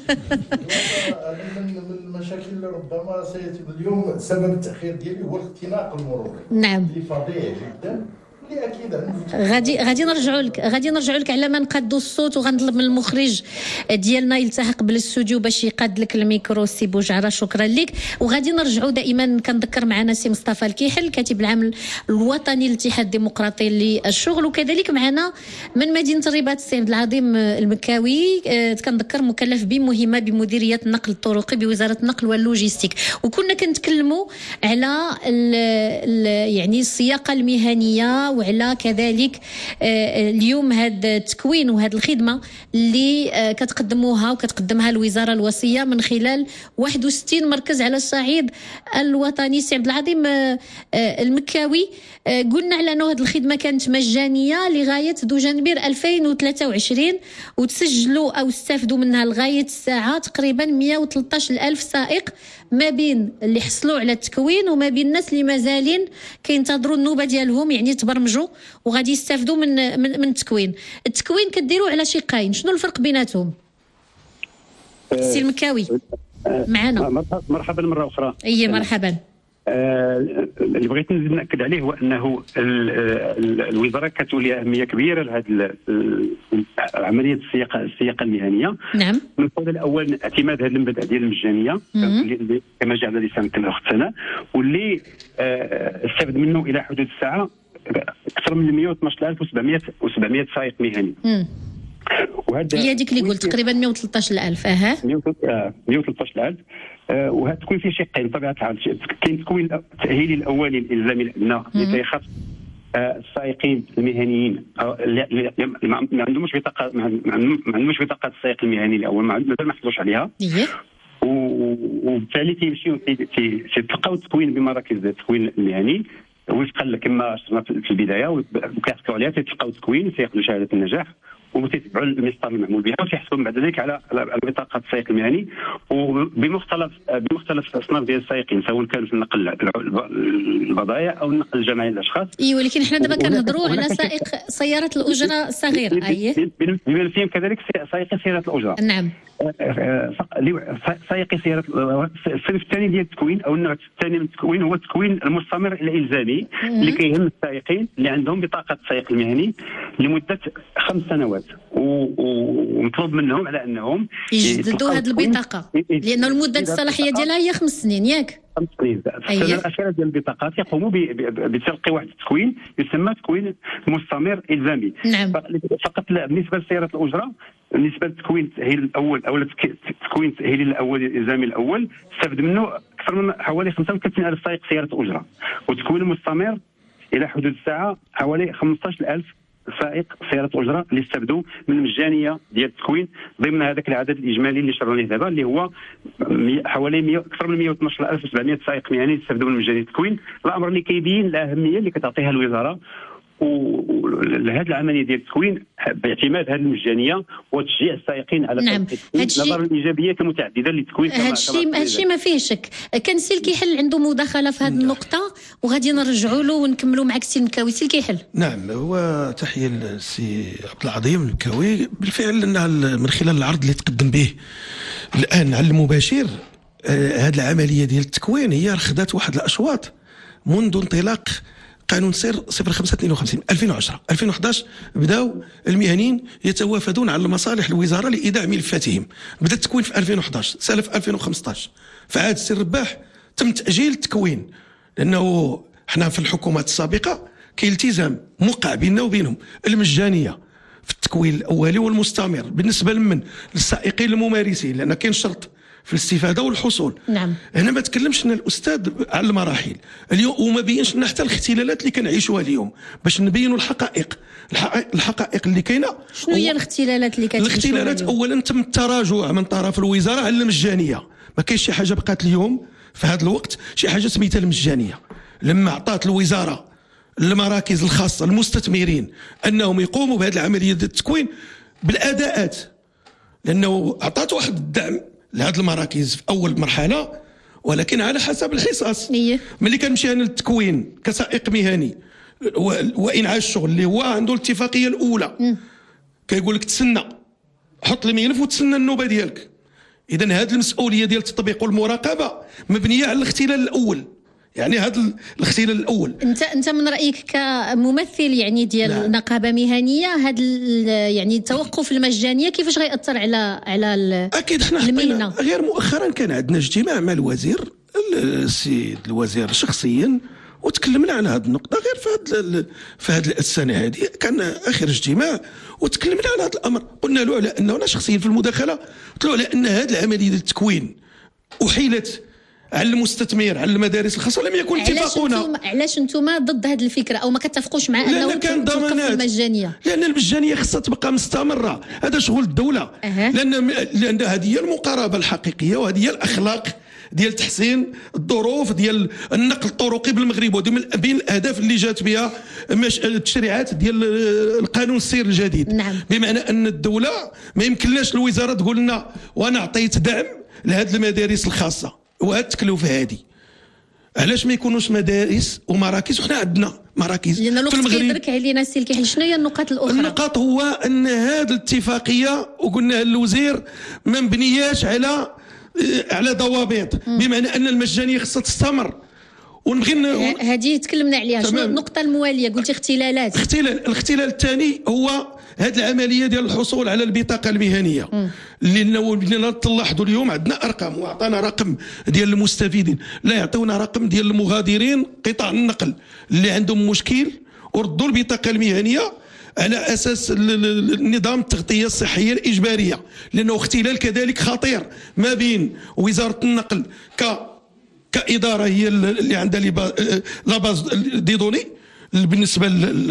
من المشاكل اللي ربما سيتم اليوم سبب التاخير ديالي هو الاختناق المروري. نعم. اللي فظيع جدا غادي غادي نرجعوا لك غادي نرجعوا لك على ما نقادوا الصوت، وغنطلب من المخرج ديالنا يلتحق بالاستوديو باش يقاد لك الميكرو. سي بوجعره شكرا لك. وغادي نرجعوا دائما كنذكر معنا سي مصطفى الكيحل كاتب العام الوطني للاتحاد الديمقراطي للشغل، وكذلك معنا من مدينه الرباط السي عبد العظيم المكاوي كنذكر مكلف بمهمه بمديريه النقل الطرقي بوزاره النقل واللوجيستيك. وكنا كنتكلموا على ال ال يعني السياقه المهنيه وعلى كذلك اليوم هذا التكوين وهذه الخدمه اللي كتقدموها وكتقدمها الوزاره الوصيه من خلال واحد وستين مركز على الصعيد الوطني. سي عبد العظيم المكاوي، قلنا على انه هذه الخدمه كانت مجانيه لغايه دجنبر ألفين وثلاثة وعشرين، وتسجلوا او استفدوا منها لغايه الساعه تقريبا مئة وثلاثة عشر ألف سائق، ما بين اللي حصلوا على التكوين وما بين الناس اللي مازالين كينتظروا النوبه ديالهم، يعني تبرمجوا وغادي يستافدوا من من, من التكوين. التكوين كديروا على شقين، شنو الفرق بيناتهم؟ سي المكاوي معنا. مرحبا مره اخرى. اي مرحبا. آه اللي بغيت نزيد ناكد عليه هو انه الوزاره كتولي اهميه كبيره لهذه عمليه السياقه السياقه المهنيه. نعم. من القول الاول اعتماد هذه المبادئ ديال المجانيه اللي كما جاء على لسان كما اختنا، واللي آه استفد منه الى حدود الساعه اكثر من مئة واثناش ألف وسبعمئة سائق مهني. وهذا هي هذيك اللي قلت تقريبا مئة وثلاثة عشر ألف. اها مئة وثلاثة عشر ألف. آه وهذا تكون فيه شقين بطبيعه الحال. كاين تكوين التاهيلي الاولي الالزامي الادنى اللي تيخص آه السائقين المهنيين اللي ما عندهمش بطاقه ما عندهمش بطاقه السائق المهني الاول، مازال ما حصلوش عليها. وبالتالي تيمشيو تيتلقاو التكوين بمراكز التكوين المهني وفقا كما شرنا في البدايه، وكيحصلوا عليها تيتلقاو التكوين وتياخذوا شهاده النجاح وتتبعوا المسطر المعمول بها، وتيحصلوا بعد ذلك على على بطاقه السائق المهني وبمختلف بمختلف الاصناف ديال السائقين، سواء كان في النقل البضائع او النقل الجماعي للاشخاص. اي ولكن حنا دابا كنهضروا على سائق سياره الاجره الصغيره. اي بما فيهم كذلك سائقي سياره الاجره. نعم. سائقي سياره الصنف الثاني ديال التكوين او النوع الثاني من التكوين هو التكوين المستمر الالزامي اللي كيهم السائقين اللي عندهم بطاقه السائق المهني لمده خمس سنوات، ومطلوب منهم على انهم يجددوا هذه البطاقه لانه المده الصلاحيه ديالها هي خمس سنين ياك؟ خمس سنين. في السنه الاخيره ديال البطاقات يقوموا بتلقي واحد التكوين يسمى تكوين مستمر الزامي. نعم. فقط لا بالنسبه لسياره الاجره، بالنسبه للتكوين التاهيل الاول او التكوين التاهيلي الاول الالزامي الاول استفد منه اكثر من حوالي خمسة وثلاثين ألف سائق سياره اجره، والتكوين المستمر الى حدود الساعه حوالي خمسة عشر ألف سائق سياره اجره اللي استفدوا من المجانيه ديال التكوين ضمن هذاك العدد الاجمالي اللي شرنا ليه دابا، اللي هو حوالي اكثر من مئة واثناش ألف وسبعمئة سائق مهني استفدوا من مجانيه التكوين. الامر اللي كيبين الاهميه اللي كتعطيها الوزاره ولهذه العمليه ديال التكوين باعتماد هذه المجانيه وتشجيع السائقين على نعم. نظرا للايجابيات المتعدده للتكوين. هذا الشيء هذا الشيء ما فيه شك. كان سي الكيحل عنده مداخله في هذه النقطه وغادي نرجعوا له ونكملوا معك سي المكاوي. سي الكيحل. نعم، هو تحيه للسي عبد العظيم المكاوي. بالفعل من خلال العرض اللي تقدم به الان على المباشر هذه آه العمليه ديال التكوين هي خدات واحد الاشواط منذ انطلاق قانون سير صفر خمسة اثنين وخمسين ألفين وعشرة ألفين وأحد عشر بداو المهنيين يتوافدون على مصالح الوزاره لايداع ملفاتهم. بدا التكوين في ألفين وأحد عشر سالف ألفين وخمسة عشر في عهد السي الرباح تم تاجيل التكوين لانه احنا في الحكومات السابقه كاين التزام موقع بيننا وبينهم المجانيه في التكوين الاولي والمستمر بالنسبه لمن للسائقين الممارسين، لان كاين شرط في الاستفاده والحصول. نعم. هنا ما تكلمش لنا الاستاذ على المراحل اليوم وما بينش لنا حتى الاختلالات اللي كنعيشوها اليوم باش نبينوا الحقائق الحقائق, الحقائق اللي كاينه. شنو هي الاختلالات اللي كتعيشوها؟ الاختلالات اولا تم التراجع من طرف الوزاره على المجانيه. ما كاينش شي حاجه بقات اليوم في هذا الوقت شي حاجه سميتها المجانيه. لما عطات الوزاره المراكز الخاصه المستثمرين انهم يقوموا بهذه العمليه ديال التكوين بالاداءات، لانه عطات واحد الدعم لهذه المراكز في اول مرحله ولكن على حسب الحصص. ملي كنمشي انا للتكوين كسائق مهني وانعاش الشغل اللي هو عنده الاتفاقيه الاولى كيقول لك تسنى حط الملف وتسنى النوبه ديالك. اذا هذه المسؤوليه ديال التطبيق والمراقبه مبنيه على الاختلال الاول، يعني هذا الاختلال الاول. انت انت من رايك كممثل يعني ديال لا. نقابه مهنيه، هذا يعني التوقف المجانيه كيفاش غيأثر على على اكيد حنا المهنه؟ غير مؤخرا كان عندنا اجتماع مع الوزير السيد الوزير شخصيا وتكلمنا على هذه النقطه، غير في هذه في هذه السنه هذه كان اخر اجتماع وتكلمنا على هذا الامر. قلنا له على انه انا شخصيا في المداخله قلت له على ان هذه العمليه ديال التكوين احيلت على المستثمر على المدارس الخاصه لم يكن اتفاقنا. علاش انتم ضد هذه الفكره او ما كتفقوش مع انه كان ضمانات المجانيه؟ لان المجانيه خصها تبقى مستمره، هذا شغل الدوله. أه. لان لان هذه هي المقاربه الحقيقيه وهذه هي الاخلاق ديال تحسين الظروف ديال النقل الطرقي بالمغرب، وهذه من بين الاهداف اللي جات بها التشريعات ديال القانون السير الجديد. نعم. بمعنى ان الدوله ما يمكنلاش الوزاره تقول لنا وانا عطيت دعم لهذه المدارس الخاصه وهذه التكلفه هذه، علاش ما يكونوش مدارس ومراكز وحنا عندنا مراكز في المغرب؟ كيدرك علينا السي كيحل. شنو هي النقاط الاخرى؟ النقاط هو ان هذه الاتفاقيه وقلنا للوزير ما مبنياش على على ضوابط، بمعنى ان المجانيه خصها تستمر. ونبغي هذه تكلمنا عليها. شنو النقطه المواليه؟ قلتي اختلالات. اختلال الاختلال الثاني هو هذه العمليه ديال الحصول على البطاقه المهنيه، لانه تلاحظوا اليوم عندنا ارقام واعطانا رقم ديال المستفيدين، لا يعطيونا رقم ديال المغادرين قطاع النقل اللي عندهم مشكل وردوا البطاقه المهنيه على اساس النظام التغطيه الصحيه الاجباريه، لانه اختلال كذلك خطير ما بين وزاره النقل ك كاداره هي اللي عندها لا باز دي دوني بالنسبه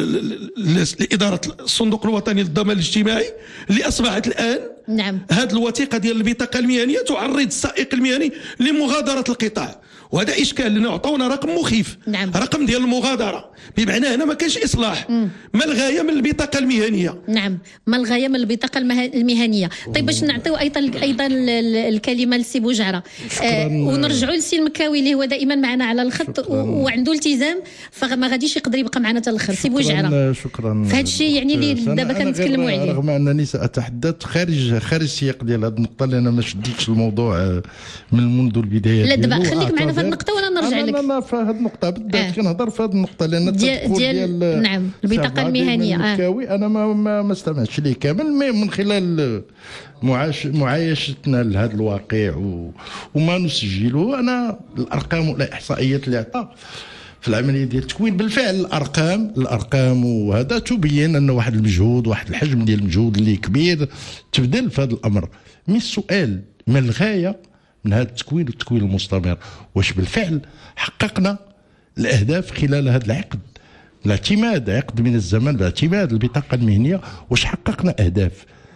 لاداره الصندوق الوطني للضمان الاجتماعي اللي اصبحت الان. نعم. هذه الوثيقه ديال البطاقه المهنيه تعرض السائق المهني لمغادره القطاع، وهذا اشكال لانه عطونا رقم مخيف. نعم. رقم ديال المغادره، بمعنى هنا ما كانش اصلاح. مم. ما الغايه من البطاقه المهنيه؟ نعم، ما الغايه من البطاقه المهنيه؟ طيب باش نعطيو ايضا ايضا الكلمه لسي بوجعره آه ونرجعوا لسي المكاوي اللي هو دائما معنا على الخط وعنده التزام فما غاديش يقدر يبقى معنا حتى الاخر. سي بوجعره، شكرا. في هذا الشيء يعني اللي دابا كنتكلموا عليه، رغم انني ساتحدث خارج خارج السياق ديال هذه النقطه لان ما شديتش الموضوع من منذ البدايه. لا دابا خليك معنا في هذه النقطه وانا نرجع لك. انا في هذه النقطه بالذات آه. كنهضر في هذه النقطه لان ديال, ديال نعم البطاقه المهنيه. المكاوي آه. انا ما ما, ما استمعتش ليه كامل من خلال معاش معايشتنا لهذا الواقع و... وما نسجله. انا الارقام والاحصائيات اللي عطاها في العمليه ديال التكوين بالفعل الارقام الارقام وهذا تبين ان واحد المجهود واحد الحجم ديال المجهود اللي كبير تبذل في هذا الامر. مي السؤال ما الغايه من هذا التكوين والتكوين المستمر؟ واش بالفعل حققنا الاهداف خلال هذا العقد الاعتماد عقد من الزمن باعتماد البطاقه المهنيه؟ واش حققنا اهداف؟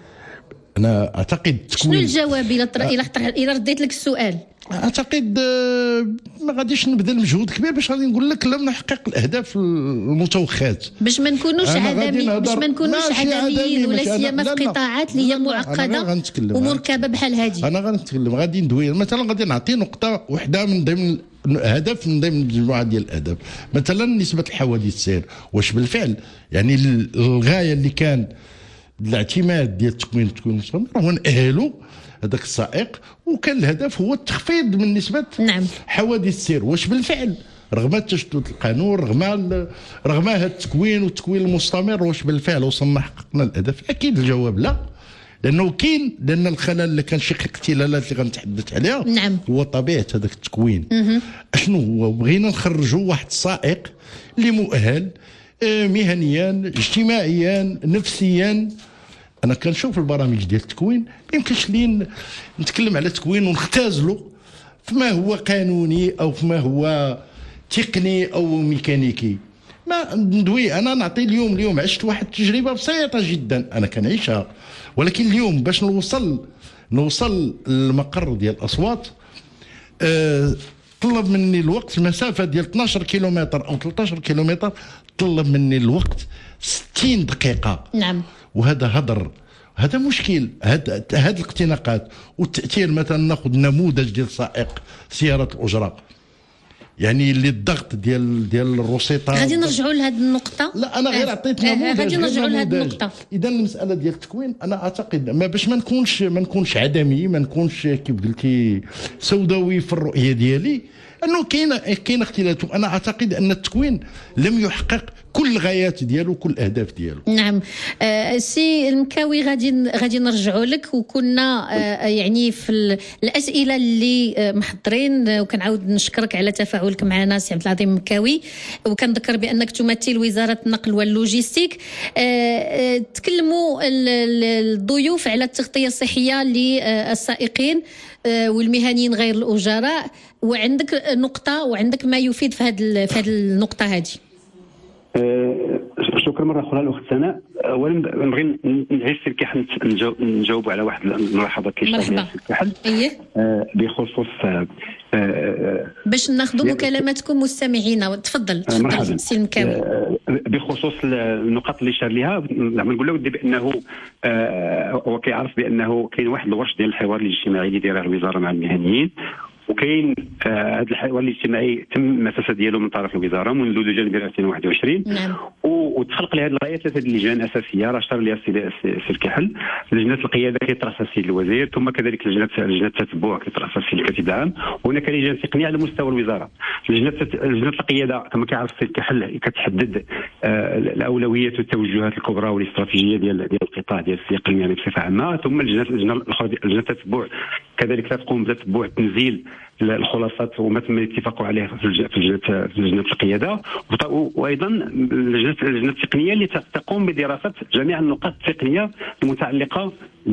انا اعتقد شنو الجواب الى الى رديت لك السؤال؟ اعتقد ما غاديش نبذل مجهود كبير باش غادي نقول لك لم نحقق الاهداف المتوخات، باش ما نكونوش عدميين باش ما نكونوش عدميين ولا سيما في قطاعات اللي هي معقده ومركبه بحال هذه. انا غنتكلم غادي ندوي مثلا غادي نعطي نقطه واحده من ضمن هدف من ضمن مجموعه ديال الاهداف، مثلا نسبه الحوادث السير. واش بالفعل يعني الغايه اللي كان الاعتماد ديال التكوين التكوين المستمر هو نأهلوا هذاك السائق، وكان الهدف هو التخفيض من نسبه نعم. حوادث السير. واش بالفعل رغم تشدد القانون رغم رغم هذا التكوين والتكوين المستمر واش بالفعل وصلنا حققنا الهدف؟ اكيد الجواب لا، لانه كاين لان الخلل اللي كان شي اختلالات اللي غنتحدث عليها نعم. هو طبيعه هذاك التكوين. اشنو هو؟ بغينا نخرجوا واحد السائق اللي مؤهل مهنيا اجتماعيا نفسيا. انا كنشوف البرامج ديال التكوين ما يمكنش لي نتكلم على التكوين ونختزله فما هو قانوني او فما هو تقني او ميكانيكي. ما ندوي انا نعطي اليوم اليوم عشت واحد التجربه بسيطه جدا انا كنعيشها، ولكن اليوم باش نوصل نوصل للمقر ديال الاصوات أه طلب مني الوقت المسافه ديال اثناش كيلومتر او ثلاثة عشر كيلومتر طلب مني الوقت ستين دقيقه. نعم. وهذا هدر هذا مشكل. هذا هذه الاختناقات والتاثير. مثلا ناخذ نموذج ديال سائق سياره الاجره يعني اللي الضغط ديال ديال الروسيطه. غادي نرجعوا لهذه النقطه. لا انا غير عطيت نموذج. غادي نرجعوا لهذه النقطه. اذا المساله ديال التكوين انا اعتقد ما باش ما نكونش ما نكونش عدمي ما نكونش كيف قلتي سوداوي في الرؤيه ديالي، انه كاين كاين اختلافات. انا اعتقد ان التكوين لم يحقق كل الغايات ديالو كل الاهداف ديالو. نعم. آه سي المكاوي غادي غادي نرجعوا لك، وكنا آه يعني في الاسئله اللي آه محضرين، آه وكنعاود نشكرك على تفاعلك معنا سي عبد العظيم مكاوي، وكنذكر بانك تمثل وزاره النقل واللوجيستيك. آه آه تكلموا الضيوف على التغطيه الصحيه للسائقين آه والمهنيين غير الاجراء، وعندك نقطه وعندك ما يفيد في هذه في هذه النقطه هذه. أه شكرا مره اخرى الاخت سناء. اولا نبغي نعيش في الكحل نجاوبوا على واحد الملاحظات اللي مرحبا في الكحل. ايه أه بخصوص أه أه باش ناخذوا مكالماتكم مستمعينا. تفضل تفضل سي المكاوي. أه بخصوص النقاط اللي شار لها، زعما نقول له بانه أه هو كيعرف بانه كاين واحد الورش ديال الحوار الاجتماعي اللي دايرها الوزاره مع المهنيين، وكاين هذا آه الحوار الاجتماعي تم المساسه ديالو من طرف الوزاره منذ جانفي ألفين وواحد وعشرين. نعم. وتخلق لهذه الغايه ثلاثه اللجان اساسيه راه شار لها السي الكحل. لجنه القياده كيطرحها السيد الوزير، ثم كذلك لجنه لجنه التتبع كيطرحها السيد الكاتب العام، وهناك لجان تقنيه على مستوى الوزاره. لجنه لجنه القياده كما كيعرف السيد الكحل كتحدد آه الاولويات والتوجهات الكبرى والاستراتيجيه ديال ديال القطاع ديال السياق المهني بصفه عامه. ثم لجنه لجنه الاخرى لجنه التتبع كذلك تقوم بتتبع تنزيل الخلاصات وما تم الاتفاق عليه في لجنه لجنه القياده، وايضا لجنه اللجنه التقنيه اللي تقوم بدراسه جميع النقاط التقنيه المتعلقه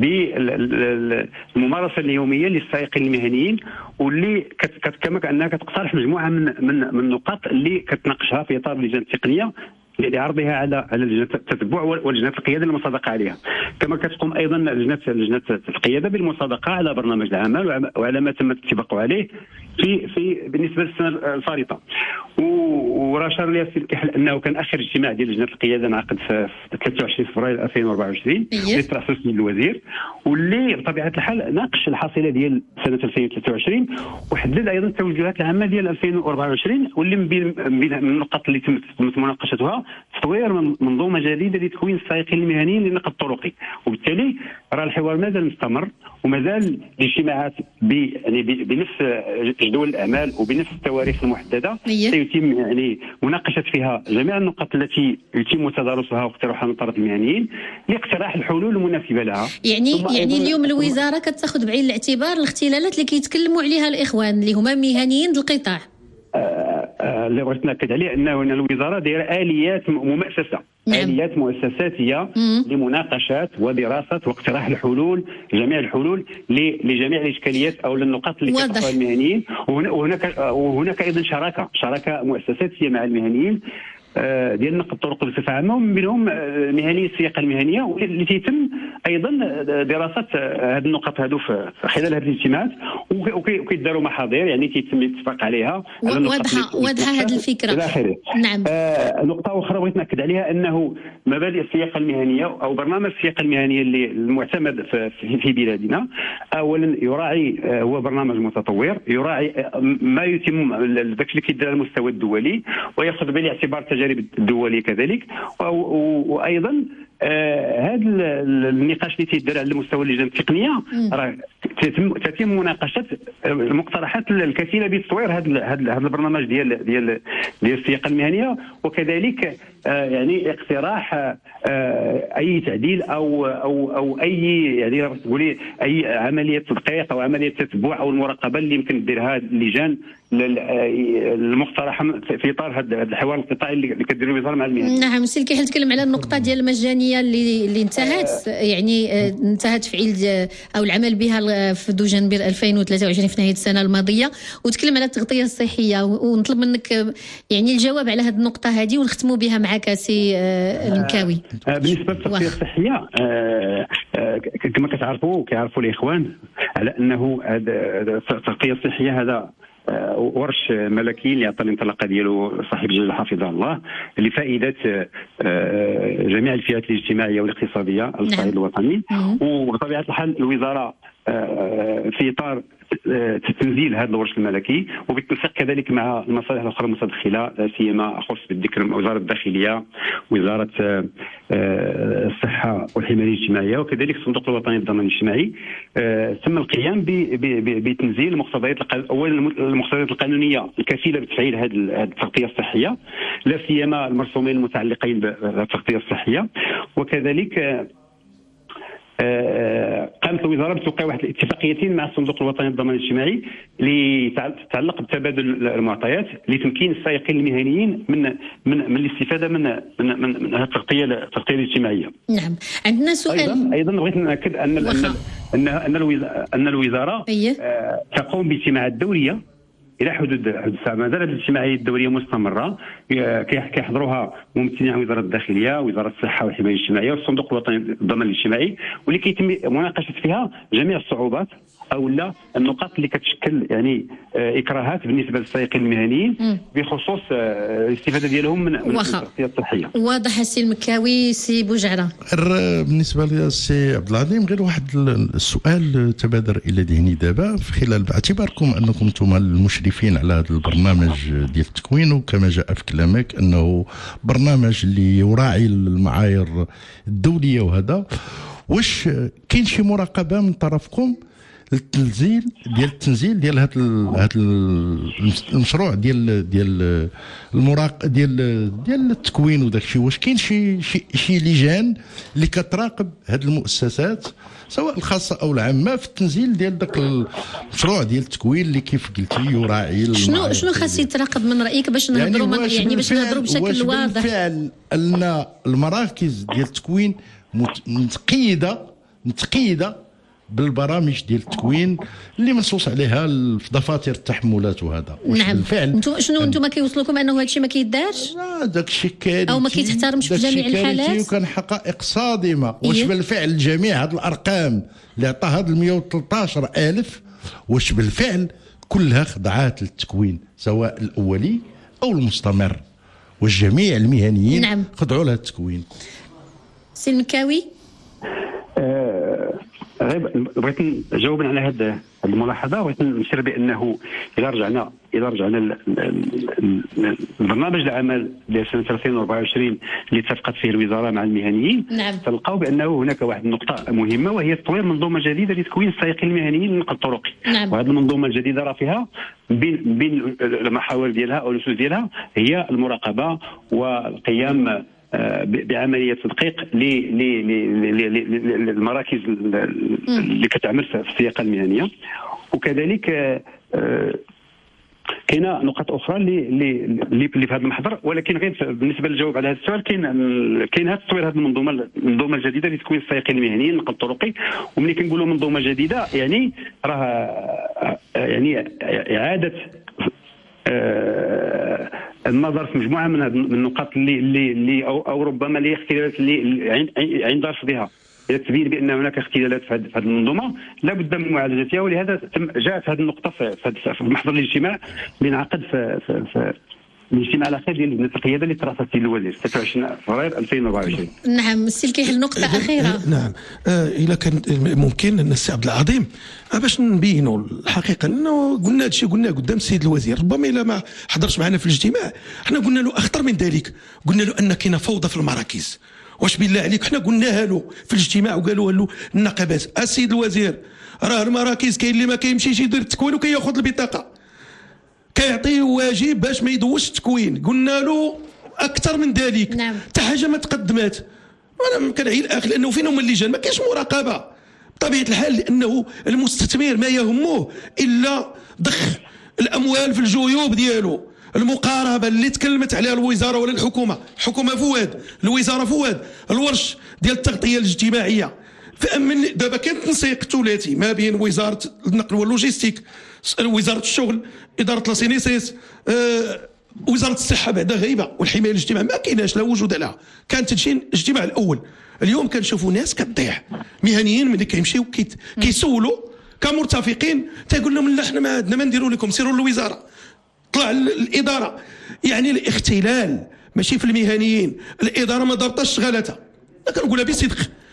بالممارسه اليوميه للسائقين المهنيين، واللي كما كانها كتقترح مجموعه من من من النقاط اللي كتناقشها في اطار اللجنه التقنيه لعرضها على على لجنه التتبع ولجنه القياده المصادقه عليها. كما كتقوم ايضا لجنه لجنه القياده بالمصادقه على برنامج العمل وعلى ما تم الاتفاق عليه في في بالنسبه للسنه الفارطه. وراشر لي السيد الكحل انه كان اخر اجتماع ديال لجنه القياده انعقد في ثلاثة وعشرين فبراير ألفين وأربعة وعشرين اللي ترأسه السيد الوزير، واللي بطبيعه الحال ناقش الحاصيله ديال سنه ألفين وثلاثة وعشرين وحدد ايضا التوجهات العامه ديال ألفين وأربعة وعشرين، واللي من بين النقاط اللي تم مناقشتها تطوير منظومه جديده لتكوين السائقين المهنيين للنقل الطرقي. وبالتالي راه الحوار مازال مستمر ومازال الاجتماعات يعني بنفس جدول الاعمال وبنفس التواريخ المحدده سيتم يعني مناقشه فيها جميع النقاط التي يتم تدارسها واقتراحها من طرف المهنيين لاقتراح الحلول المناسبه لها. يعني يعني اليوم الوزاره كتاخذ بعين الاعتبار الاختلالات اللي كيتكلموا عليها الاخوان اللي هما مهنيين القطاع. اللي بغيت ناكد عليه انه الوزاره دايره اليات مؤسسه نعم. اليات مؤسساتيه مم. لمناقشه ودراسه واقتراح الحلول جميع الحلول لجميع الاشكاليات او للنقاط اللي كتقع المهنيين، وهناك وهناك ايضا شراكه شراكه مؤسساتيه مع المهنيين ديال نقل الطرق بصفه عامه، ومن بينهم مهني السياقه المهنيه، واللي تيتم ايضا دراسه هذه النقط هذو خلال هذه الاجتماعات، وكيداروا محاضر يعني تيتم الاتفاق عليها على واضحه واضحه هذه الفكره الى اخره. نعم. آه نقطه اخرى بغيت ناكد عليها انه مبادئ السياقه المهنيه او برنامج السياقه المهنيه اللي المعتمد في, في بلادنا اولا يراعي هو برنامج متطور يراعي ما يتم ذاك اللي كيدار على المستوى الدولي وياخذ بعين الاعتبار التجارب الدوليه كذلك، وايضا آه هذا النقاش اللي تيدار على مستوى اللجنه التقنيه راه تتم تتم مناقشه المقترحات الكثيره بتطوير هذا هذا البرنامج ديال ديال ديال السياقه المهنيه، وكذلك آه يعني اقتراح آه اي تعديل او او او اي يعني تقولي اي عمليه تدقيق او عمليه تتبع او المراقبه اللي يمكن ديرها اللجان المقترحه في اطار هذا الحوار القطاعي اللي كدير الوزاره مع المهنيين. نعم سي الكحل تكلم على النقطه ديال المجانيه اللي اللي انتهت يعني انتهت فعيل او العمل بها في دجنبر ألفين وثلاثة وعشرين في نهايه السنه الماضيه، وتكلم على التغطيه الصحيه، ونطلب منك يعني الجواب على هذه النقطه هذه ونختموا بها معك سي المكاوي. بالنسبه للتغطيه الصحيه كما كتعرفوا وكيعرفوا الاخوان على انه التغطيه الصحيه هذا ورش ملكي اللي عطى الانطلاقه ديالو صاحب الجلاله حفظه الله لفائده جميع الفئات الاجتماعيه والاقتصاديه على الصعيد الوطني. وبطبيعه الحال الوزاره في اطار تنزيل هذا الورش الملكي وبالتنسيق كذلك مع المصالح الاخرى المتدخله، لا سيما اخص بالذكر وزاره الداخليه، وزاره الصحه والحمايه الاجتماعيه، وكذلك الصندوق الوطني للضمان الاجتماعي. تم القيام بتنزيل المقتضيات اولا المقتضيات القانونيه الكفيله بتفعيل هذه التغطيه الصحيه، لا سيما المرسومين المتعلقين بالتغطيه الصحيه. وكذلك قامت الوزاره بتوقيع واحد الاتفاقيتين مع الصندوق الوطني للضمان الاجتماعي اللي تتعلق بتبادل المعطيات لتمكين السائقين المهنيين من من من الاستفاده من من من, من التغطيه التغطيه الاجتماعيه. نعم، عندنا سؤال ايضا ايضا بغيت ناكد ان ان ان ان الوزاره تقوم باجتماعات دوريه الى حدود حدود الساعه. ما زالت الاجتماعيه الدوريه مستمره كيحضروها ممثلين عن وزاره الداخليه، وزاره الصحه والحمايه الاجتماعيه والصندوق الوطني للضمان الاجتماعي، واللي كيتم مناقشه فيها جميع الصعوبات او لا النقاط اللي كتشكل يعني اكراهات بالنسبه للسائقين المهنيين بخصوص الاستفاده ديالهم من التغطيه الصحيه. واضح السي المكاوي. سي بوجعره، بالنسبه للسي عبد العظيم غير واحد السؤال تبادر الى ذهني دابا، في خلال باعتباركم انكم انتم المشرفين على هذا البرنامج ديال التكوين، وكما جاء في كلامك انه برنامج اللي يراعي المعايير الدوليه، وهذا واش كاين شي مراقبه من طرفكم التنزيل ديال التنزيل ديال هذا هذا المشروع ديال ديال المراق ديال ديال التكوين وداك الشيء؟ واش كاين شي شي شي لجان اللي كتراقب هذه المؤسسات سواء الخاصه او العامه في التنزيل ديال داك المشروع ديال التكوين اللي كيف قلتي يراعي شنو شنو خاص يتراقب من رايك باش نهضروا يعني, يعني باش نهضروا بشكل واضح؟ بالفعل ان المراكز ديال التكوين متقيده متقيده بالبرامج ديال التكوين اللي منصوص عليها في دفاتر التحملات وهذا. نعم، بالفعل انتم شنو انتم كيوصلوكم انه هذا الشيء ما كيدارش؟ لا داك الشيء كارثي او ما كيتحترمش في جميع الحالات، وكان حقائق صادمه. واش إيه؟ بالفعل جميع هذه الارقام اللي عطى هذا مئة وثلاثة عشر ألف واش بالفعل كلها خضعات للتكوين سواء الاولي او المستمر؟ واش جميع المهنيين نعم. خضعوا لها التكوين؟ سي المكاوي، أه بغيت نجاوب على هذه الملاحظه. بغيت نشير بانه اذا رجعنا اذا رجعنا البرنامج العمل لسنه ألفين وأربعة وعشرين اللي اتفقت فيه الوزاره مع المهنيين، نعم. تلقاو بانه هناك واحد النقطه مهمه، وهي تطوير منظومه جديده لتكوين السائقين المهنيين للنقل الطرقي. نعم. وهذه المنظومه الجديده راه فيها بين بين المحاور ديالها او الاسس ديالها هي المراقبه والقيام بعمليه تدقيق للمراكز اللي كتعمل في السياقه المهنيه. وكذلك كاينه نقاط اخرى اللي اللي اللي في هذا المحضر، ولكن غير بالنسبه للجواب على هذا السؤال كاين كاين هذا تطوير هذه المنظومه المنظومه الجديده لتكوين السائقين المهنيين النقل الطرقي. وملي كنقولوا منظومه جديده يعني راه يعني اعاده النظر في مجموعه من النقاط اللي اللي, اللي او, أو ربما اللي اختلالات اللي عند رفضها الى تبين بان هناك اختلالات في هذه المنظومه لابد من معالجتها. ولهذا جاءت هذه النقطه في محضر الاجتماع اللي انعقد في, في, في الاجتماع الاخير ديال لجنه القياده اللي ترأست فيه الوزير ستة وعشرين فبراير ألفين وأربعة وعشرين. نعم السي الكيحل، نقطه اخيره. نعم آه اذا كان ممكن ان السي عبد العظيم باش نبينوا الحقيقه انه قلنا هادشي قلنا قدام السيد الوزير، ربما الا ما حضرش معنا في الاجتماع حنا قلنا له اخطر من ذلك، قلنا له ان كاينه فوضى في المراكز. واش بالله عليك حنا قلناها له في الاجتماع وقالوا له النقابات السيد الوزير راه المراكز كاين اللي ما كيمشيش يدير التكوين وكياخذ البطاقه كيعطيه واجب باش ما يدوش التكوين. قلنا له اكثر من ذلك. نعم. حتى حاجه ما تقدمات. انا كنعي الاخ لانه فين هما اللجان؟ ما كاينش مراقبه بطبيعه الحال، لانه المستثمر ما يهمه الا ضخ الاموال في الجيوب ديالو. المقاربه اللي تكلمت عليها الوزاره ولا الحكومه، الحكومه فواد، الوزاره فواد، الورش ديال التغطيه الاجتماعيه فمن دابا كاين تنسيق ثلاثي ما بين وزاره النقل واللوجيستيك، وزاره الشغل، اداره لاسينيسيس، أه وزاره الصحه بعدا غايبه، والحمايه الاجتماعيه ما كايناش لا وجود لها. كان تجي الاجتماع الاول اليوم كنشوفوا ناس كتضيع، مهنيين ملي كيمشيو كيسولوا كمرتفقين تيقول لهم لا حنا ما عندنا ما نديروا لكم، سيروا للوزاره. طلع الاداره، يعني الاختلال ماشي في المهنيين، الاداره ما ضبطش شغالاتها. كنقولها بصدق،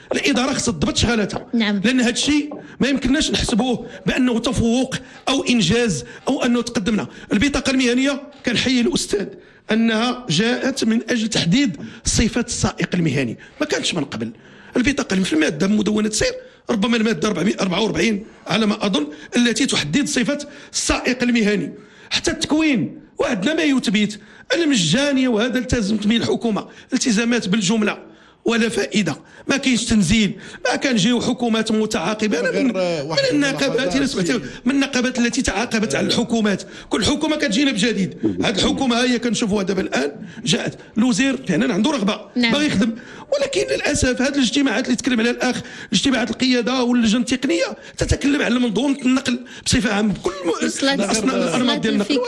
الاداره خصها تضبط شغالاتها. نعم. لان هذا الشيء ما يمكنناش نحسبوه بانه تفوق او انجاز او انه تقدمنا. البطاقه المهنيه كنحيي الاستاذ انها جاءت من اجل تحديد صفه السائق المهني، ما كانتش من قبل. البطاقه في الماده مدونه سير ربما الماده أربعة وأربعين على ما اظن التي تحدد صفه السائق المهني. حتى التكوين وعندنا ما يثبت المجانيه، وهذا التزمت به الحكومه التزامات بالجمله ولا فائده، ما كاينش تنزيل، ما كنجيو حكومات متعاقبه. من, من النقابات من النقابات التي تعاقبت على الحكومات، كل حكومه كتجينا بجديد. هذه الحكومه هي كنشوفوها دابا الان جاءت الوزير فعلا عنده رغبه نعم. باغي يخدم، ولكن للاسف هذه الاجتماعات اللي تكلم عليها الاخ، اجتماعات القياده واللجان التقنيه تتكلم على منظومه النقل بصفه عامه بكل الانماط ديال النقل.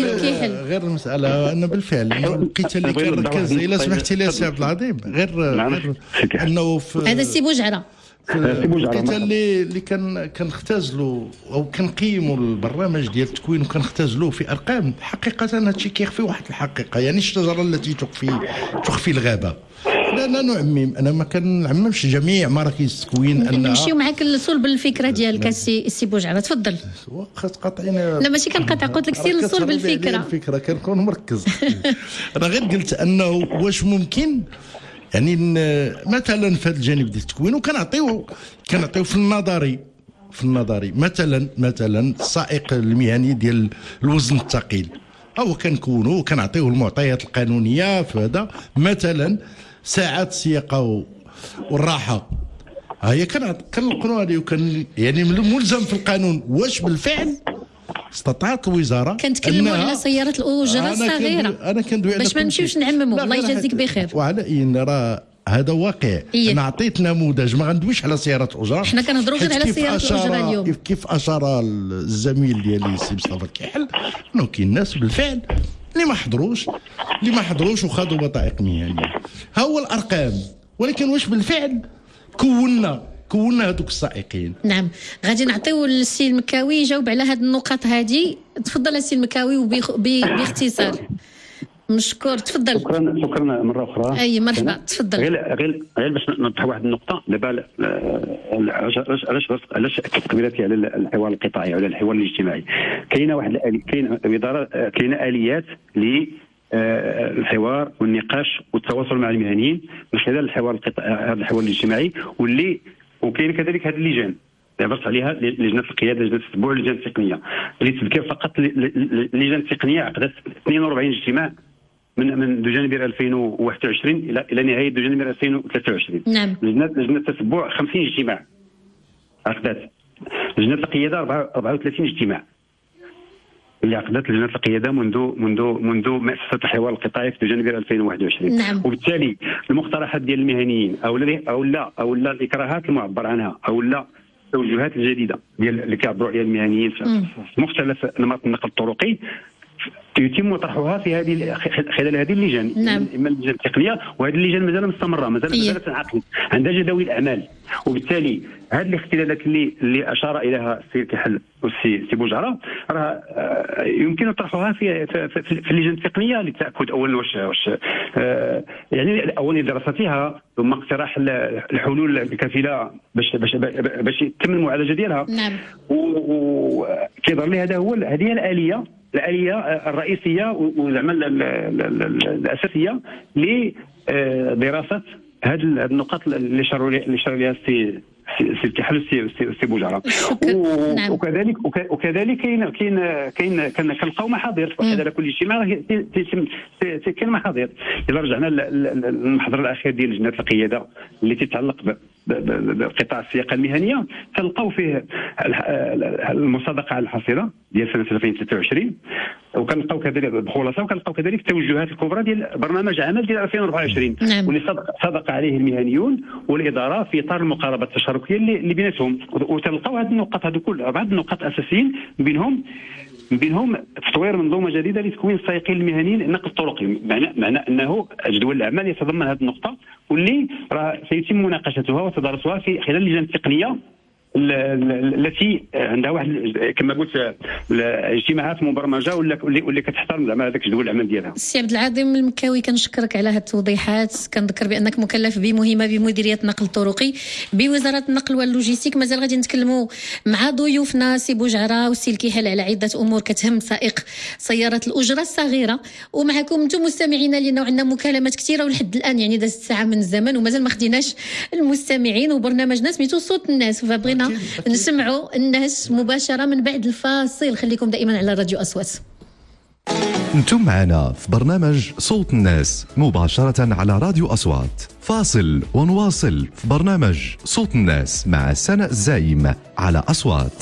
غير المساله ان بالفعل القتال اللي كنركز الى سمحتي لي سي عبد العظيم غير انه في هذا سي بوجعره القتال اللي اللي كان كنختزلوا او كنقيموا البرنامج ديال التكوين وكنختزلوه في ارقام، حقيقه هذا الشيء كيخفي واحد الحقيقه، يعني الشجره التي تخفي تخفي الغابه. لا لا نعمم، انا ما كنعممش جميع مراكز التكوين انها نمشيو معاك للصلب الفكره ديالك السي سي بوجعره. تفضل. وقت قاطعين لا ماشي كنقطع، قلت لك سير للصلب الفكره. الفكره كنكون مركز. انا غير قلت انه واش ممكن يعني مثلا في هذا الجانب ديال التكوين، وكنعطيو كنعطيو في النظري في النظري مثلا مثلا السائق المهني ديال الوزن الثقيل هو كنكونوا كنعطيوه المعطيات القانونيه في هذا، مثلا ساعات السياقه والراحه هي كنلقنوا هذه، وكان يعني ملزم في القانون. واش بالفعل استطاعت الوزاره كنتكلموا على سياره الاجره الصغيره انا كندوي على باش ما نمشيوش نعمموا، الله يجازيك بخير. وعلى ان راه هذا واقع. إيه؟ انا عطيت نموذج، ما غندويش على سيارات الاجره، حنا كنهضروا غير على سيارات الاجره اليوم. كيف اشار الزميل ديالي السي مصطفى الكحل انه كاين ناس بالفعل اللي ما حضروش اللي ما حضروش وخذوا بطائق مهنيه. ها هو الارقام، ولكن واش بالفعل كونا كونا هذوك السائقين؟ نعم. غادي نعطيو للسي المكاوي يجاوب على هذه النقاط هذه. تفضل السي المكاوي وباختصار. مشكور. تفضل. شكرا شكرا مره اخرى. اي مرحبا. تفضل. غير غير غير باش نوضح واحد النقطه دابا. علاش علاش علاش اكدت قبيلتي على الحوار القطاعي وعلى الحوار الاجتماعي؟ كاينه واحد كاين اداره كاينه اليات ل الحوار والنقاش والتواصل مع المهنيين من خلال الحوار القطاعي، هذا الحوار الاجتماعي، واللي وكاين كذلك هذه اللجان اللي عبرت عليها، لجنه القياده، لجنه التبع، اللجان التقنيه، اللي تذكر فقط اللجان التقنيه عقدت اثنين وأربعين اجتماع من من دجنبر ألفين وواحد وعشرين الى الى نهايه دجنبر ألفين وثلاثة وعشرين. نعم. لجنه لجنه التتبع خمسين اجتماع عقدت. لجنه القياده أربعة وثلاثين اجتماع اللي عقدت لجنه القياده منذ منذ منذ مؤسسه الحوار القطاعي في دجنبر ألفين وواحد وعشرين. نعم. وبالتالي المقترحات ديال المهنيين او لا او لا او لا الاكراهات المعبر عنها او لا التوجهات الجديده ديال اللي كيعبروا عليها المهنيين في مختلف نمط النقل الطرقي يتم طرحها في هذه خلال هذه اللجان. نعم. اما اللجان التقنيه، وهذه اللجان مازال مستمره، مازال مازال تنعقد، عندها جداول اعمال. وبالتالي هذه الاختلالات اللي اللي اشار اليها السي كحل والسي سي بوجعره راه يمكن طرحها في في, في, في اللجان التقنيه لتاكد اولا واش واش يعني اولا دراستها، ثم اقتراح الحلول الكفيله باش باش باش يتم المعالجه ديالها. نعم. وكيظهر لي هذا هو هذه هي الاليه الآلية الرئيسية وزعما الأساسية لدراسة هذه النقاط اللي شاروا اللي شاروا لها السي سي الكحل والسي بوجعره. نعم. وكذلك وكذلك كاين كاين كاين كنلقاو محاضر واحد على كل اجتماع كاين محاضر. اذا رجعنا للمحضر الاخير ديال لجنه القياده اللي تتعلق بقطاع السياقه المهنيه، تلقاو فيه المصادقه على الحصيله ديال سنه ألفين وثلاثة وعشرين، وكنلقاو كذلك الخلاصه، وكنلقاو كذلك التوجهات الكبرى ديال برنامج عمل ديال ألفين وأربعة وعشرين. نعم. واللي صدق, صدق عليه المهنيون والاداره في اطار المقاربه التشاركيه اللي, اللي بيناتهم. وتلقاو هذه النقاط هذو كلها بعض النقاط اساسيين بينهم بينهم تطوير منظومه جديده لتكوين السائقين المهنيين النقل الطرقي. معنى معنى انه جدول الاعمال يتضمن هذه النقطه، واللي راه سيتم مناقشتها وتدارسها في خلال اللجان التقنيه التي عندها واحد كما قلت اجتماعات مبرمجه ولا واللي كتحترم زعما هذاك جدول العمل ديالها. السي عبد العظيم المكاوي كنشكرك على هذه التوضيحات. كنذكر بانك مكلف بمهمه بمديريه النقل الطرقي بوزاره النقل واللوجيستيك. مازال غادي نتكلموا مع ضيوفنا سي بوجعره والسي الكحل على عده امور كتهم سائق سياره الاجره الصغيره، ومعكم انتم مستمعينا لنا وعندنا مكالمات كثيره ولحد الان يعني دازت ساعه من الزمن ومازال ما خديناش المستمعين، وبرنامجنا سميتو صوت الناس فبغينا نسمعوا الناس مباشرة من بعد الفاصل. خليكم دائما على راديو أصوات. انتم معنا في برنامج صوت الناس مباشرة على راديو أصوات. فاصل ونواصل في برنامج صوت الناس مع سناء الزعيم على أصوات.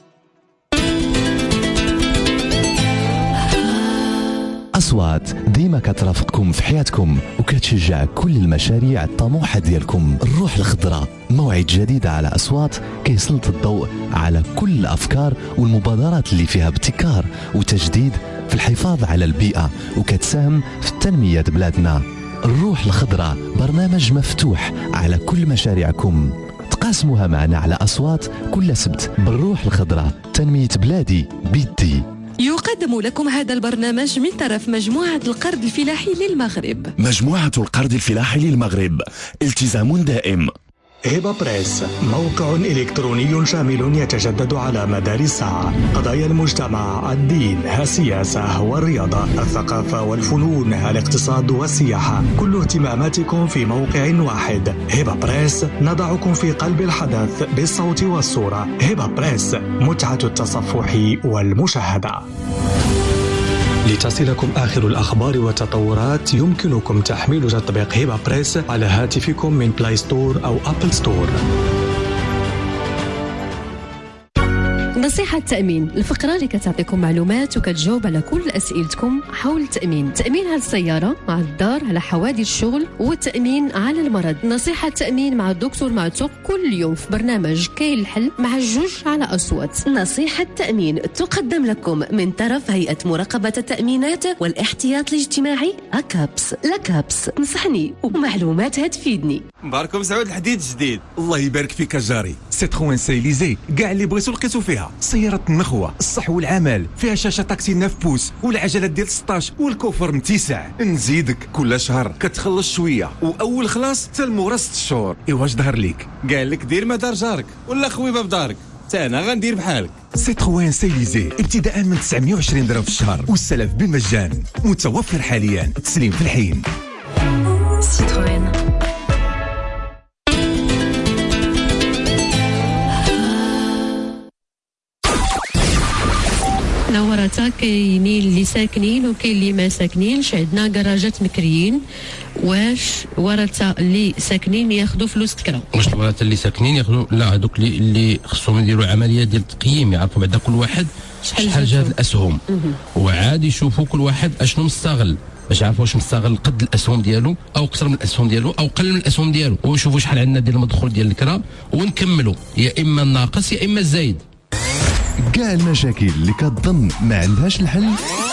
أصوات ديما كترافقكم في حياتكم وكتشجع كل المشاريع الطموحة ديالكم. الروح الخضراء موعد جديد على أصوات كيسلط الضوء على كل الأفكار والمبادرات اللي فيها ابتكار وتجديد في الحفاظ على البيئة وكتساهم في تنمية بلادنا. الروح الخضراء برنامج مفتوح على كل مشاريعكم، تقاسموها معنا على أصوات كل سبت. بالروح الخضراء تنمية بلادي بيدي. يقدم لكم هذا البرنامج من طرف مجموعة القرض الفلاحي للمغرب. مجموعة القرض الفلاحي للمغرب، التزام دائم. هبة بريس موقع إلكتروني شامل يتجدد على مدار الساعة. قضايا المجتمع، الدين، السياسة والرياضة، الثقافة والفنون، الاقتصاد والسياحة، كل اهتماماتكم في موقع واحد. هبة بريس نضعكم في قلب الحدث بالصوت والصورة. هبة بريس، متعة التصفح والمشاهدة. لتصلكم آخر الأخبار والتطورات يمكنكم تحميل تطبيق هبة بريس على هاتفكم من بلاي ستور أو أبل ستور. نصيحة تأمين، الفقرة اللي كتعطيكم معلومات وكتجاوب على كل أسئلتكم حول التأمين. تأمين على السيارة، مع الدار، على حوادث الشغل، والتأمين على المرض. نصيحة تأمين مع الدكتور معتوق كل يوم في برنامج كاين الحل مع الجوج على أصوات. نصيحة تأمين تقدم لكم من طرف هيئة مراقبة التأمينات والاحتياط الاجتماعي أكابس. لكابس تنصحني ومعلوماتها تفيدني. مباركم سعود الحديد الجديد. الله يبارك فيك جاري. سيتروين سيليزي كاع اللي بغيتو لقيتو فيها. سيارة النخوة، الصح والعمل، فيها شاشة تاكسي تسعة بوس والعجلات ديال ستطاش والكوفر متسع. نزيدك كل شهر كتخلص شوية وأول خلاص حتى المورا ست شهور. إيوا اش ظهر ليك؟ قال لك دير ما دار جارك ولا خويبة بدارك. تا أنا غندير بحالك. سيتروين سيليزي ابتداء من تسعمية وعشرين درهم في الشهر والسلف بالمجان. متوفر حاليا، تسليم في الحين. سيتروين. نورتا كاينين اللي ساكنين وكاين اللي ما ساكنينش. عندنا كراجات مكريين. واش ورثه اللي ساكنين ياخذوا فلوس تكرا؟ واش الورثه اللي ساكنين ياخذوا؟ لا، هذوك اللي اللي خصهم يديروا عمليه ديال التقييم، يعرفوا بعدا كل واحد شحال جات الاسهم، وعاد يشوفوا كل واحد اشنو مستغل باش يعرفوا واش مستغل قد الاسهم ديالو او اكثر من الاسهم ديالو او قل من الاسهم ديالو، ونشوفوا شحال عندنا ديال المدخول ديال الكرا ونكملوا يا اما الناقص يا اما الزايد. كاع المشاكل اللي كتظن ما عندهاش الحل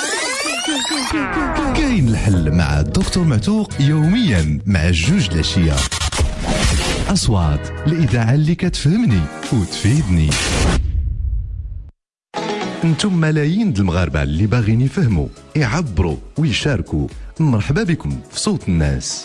كاين الحل مع الدكتور معتوق يوميا مع جوج العشيه. أصوات، الإذاعة اللي كتفهمني وتفيدني. انتم ملايين المغاربة اللي باغيين يفهموا، يعبروا ويشاركوا. مرحبا بكم في صوت الناس.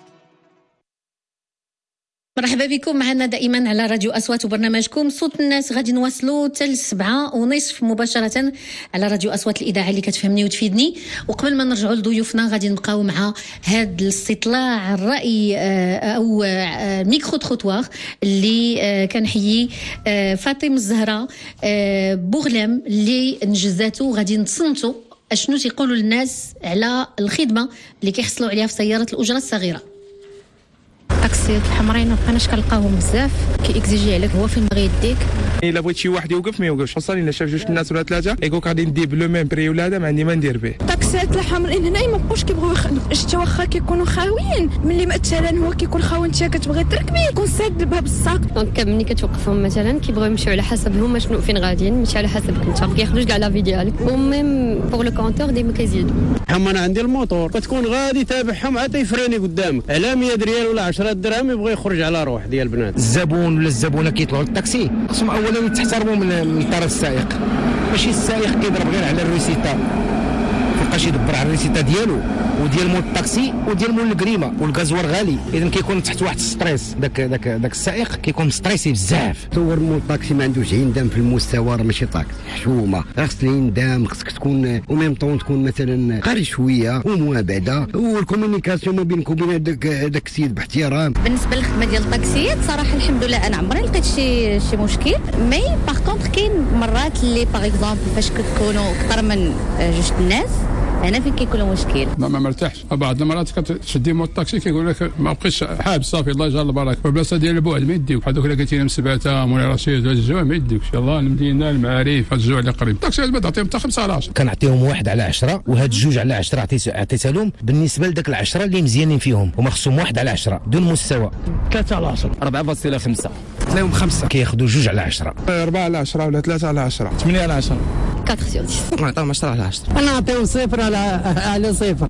مرحبا بكم معنا دائما على راديو أصوات وبرنامجكم صوت الناس. غادي نواصلوا تل سبعة ونصف مباشرة على راديو أصوات، الإذاعة اللي كتفهمني وتفيدني. وقبل ما نرجعوا لضيوفنا غادي نبقاو مع هذا الاستطلاع الرأي أو ميكرو تروتوار اللي كنحيي فاطمة الزهراء بوغلام اللي نجزاتو. غادي نتصنتوا اشنو تيقولوا الناس على الخدمة اللي كيحصلوا عليها في سيارة الأجرة الصغيرة. الطاكسيات الحمرين ما بقيناش كنلقاوهم بزاف، كيكزيجي عليك هو فين بغى يديك. الا بغيت شي واحد يوقف ما يوقفش، خصوصا الا شاف جوج الناس ولا ثلاثه يقولك غادي ندير بلو ميم بري ولا هذا ما عندي ما ندير به. الطاكسيات الحمرين هنا ما بقوش كيبغيو حتى واخا كيكونوا خاويين، ملي مثلا هو كيكون خاوي انت كتبغي تركبي يكون ساد بها بالساق. دونك ملي كتوقفهم مثلا كيبغيو يمشيو على حسب هما شنو فين غاديين، ماشي على حسبك انت، ما كياخذوش كاع لا في ديالك. وميم بوغ لو كونتور ديما كيزيدوا. اما انا عندي الموتور كتكون غادي تابعهم عاد يفريني قدامك على مية ريال ولا عشرة درهم يبغى يخرج على روح ديال بنات. الزبون ولا الزبونه كيطلعوا للطاكسي خصهم اولا تحترموا من من طرف السائق، ماشي السائق كيضرب غير على الريسيتا، مابقاش يدبر على الريسيتا ديالو وديال مول الطاكسي وديال مول الكريمه والغازوار غالي، اذا كيكون تحت واحد الستريس، داك داك داك السائق كيكون ستريسي بزاف. تصور مول الطاكسي ما عندوش يندم في المستوى، راه ماشي طاكسي حشومه، خاص يندم، خصك تكون او ميم طون تكون مثلا قاري شويه وموابده، والكومونيكاسيون ما بينك وبين داك داك السيد باحترام. بالنسبه للخدمه ديال الطاكسيات صراحه الحمد لله انا عمري لقيت شي شي مشكل، مي باغ كونطخ كاين مرات اللي باغ اكزومبل فاش كتكونوا اكثر من جوج الناس هنا فين كيكون المشكل. ما ما مرتاحش، بعض المرات كتشدي مول الطاكسي كيقول لك ما بقيتش حابس صافي الله يجعل البركه، والبلاصه ديال البعد ما يديوك، بحال دوك اللي قلتي لهم سبعه مولاي رشيد وهاد الجوع ما يديوكش، يلاه المدينه المعارف هاد الجوع اللي قريب، الطاكسيات ما تعطيهم حتى خمسة على عشرة. كنعطيهم واحد على عشرة وهاد الجوج على عشرة عطيتها لهم بالنسبه لذاك العشرة اللي مزيانين فيهم، هما خصهم واحد على عشرة دون مستوى. ثلاثة على عشرة. أربعة فاصلة خمسة. تلاقيهم خمسة. كياخذوا جوج على عشرة. أربعة على عشرة ولا ثلاثة على عشرة. ثمانية على عشرة. أربعة سور عشرة. نعطيهم عشرة على عشرة. أنا نعطيهم صفر على على صفر.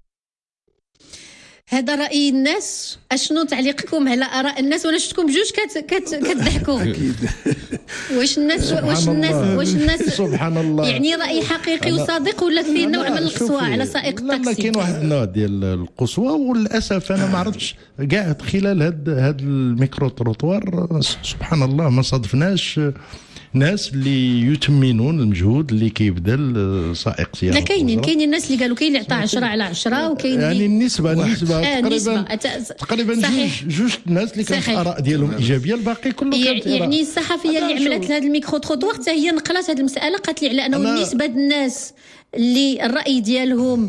هذا رأي الناس، اشنو تعليقكم على آراء الناس؟ وانا شفتكم بجوج كت كت كتضحكوا. اكيد. واش الناس واش الناس واش الناس سبحان الله يعني رأي حقيقي وصادق ولا فيه نوع من القسوة على سائق الطاكسي؟ لا كاين واحد النوع ديال القسوة، وللاسف انا ما عرفتش كاع خلال هاد هاد الميكرو تروطوار سبحان الله ما صادفناش ناس اللي يتمنون المجهود اللي كيبذل سائق سيارة. لا كاينين كاينين الناس اللي قالوا كاين اللي عطى عشرة على عشرة وكاين يعني النسبة النسبة آه تقريبا نسبة. تقريبا جوج جوج الناس اللي كانت الاراء ديالهم ايجابية، الباقي كله كانت يعني الصحفية اللي عملت هذا الميكرو تروطوار حتى هي نقلت هذه المسألة، قالت لي على انه نسبة الناس اللي الرأي ديالهم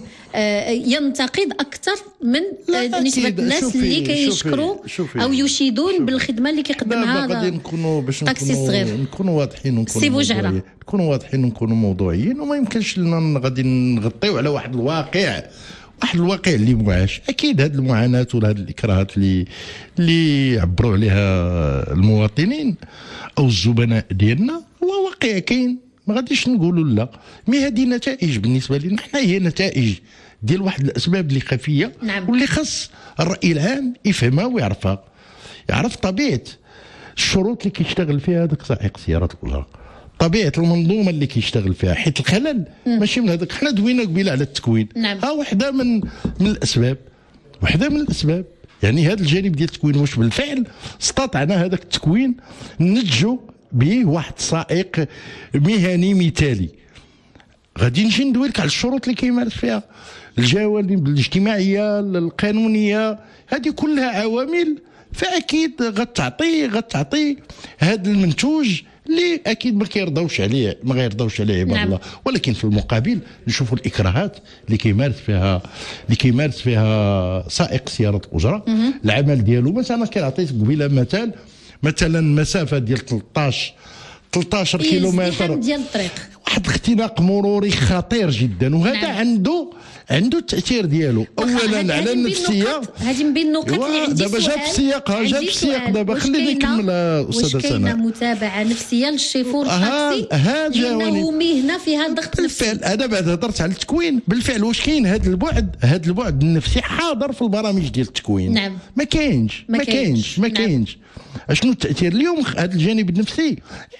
ينتقد أكثر من نسبة الناس اللي كيشكروا أو يشيدون بالخدمة اللي كيقدمها هذا نكونوا باش الطاكسي الصغير. نكونوا واضحين ونكونوا نكونوا واضحين ونكونوا موضوعيين، وما يمكنش لنا غادي نغطيو على واحد الواقع واحد الواقع اللي معاش. اكيد هذه المعاناه ولا هذه الاكراهات اللي اللي عبروا عليها المواطنين او الزبناء ديالنا هو واقع كاين، ما غاديش نقولوا لا، مي هذه نتائج بالنسبه لنا حنا، هي نتائج ديال واحد الاسباب اللي خفيه. نعم. واللي خص الراي العام يفهمها ويعرفها، يعرف طبيعه الشروط اللي كيشتغل فيها هذاك سائق سيارات الاجره، طبيعه المنظومه اللي كيشتغل فيها، حيت الخلل ماشي من هذاك. حنا دوينا قبيله على التكوين. نعم. ها وحده من من الاسباب وحده من الاسباب يعني هذا الجانب ديال التكوين، واش بالفعل استطعنا هذاك التكوين ننتجوا به واحد سائق مهني مثالي. غادي نجي ندوي لك على الشروط اللي كيمارس فيها، الجوانب الاجتماعيه القانونيه، هذه كلها عوامل فاكيد غتعطي غتعطي هذا المنتوج اللي اكيد ما كيرضاوش عليه ما غيرضاوش عليه عباد نعم. الله. ولكن في المقابل نشوفوا الاكراهات اللي كيمارس فيها اللي كيمارس فيها سائق سياره اجره. العمل ديالو مثلا كنعطيك قبيله مثال مثلا مسافه ديال ثلاثة عشر كيلومتر ديال الطريق، واحد اختناق مروري خطير جدا، وهذا نعم. عنده عنده التاثير ديالو اولا على النفسيه. هذه من بين النقط اللي عندي دابا جا في السياق جا في السياق دابا خليني نكمل استاذه سناء. واش كاينه متابعه نفسيه للشيفور الطاكسي لانه مهنه فيها ضغط نفسي؟ بالفعل انا بعد هضرت على التكوين، بالفعل واش كاين هذا البعد هذا البعد النفسي حاضر في البرامج ديال التكوين؟ نعم. ما كاينش ما كاينش ما كاينش. اشنو التاثير اليوم؟ هذا الجانب النفسي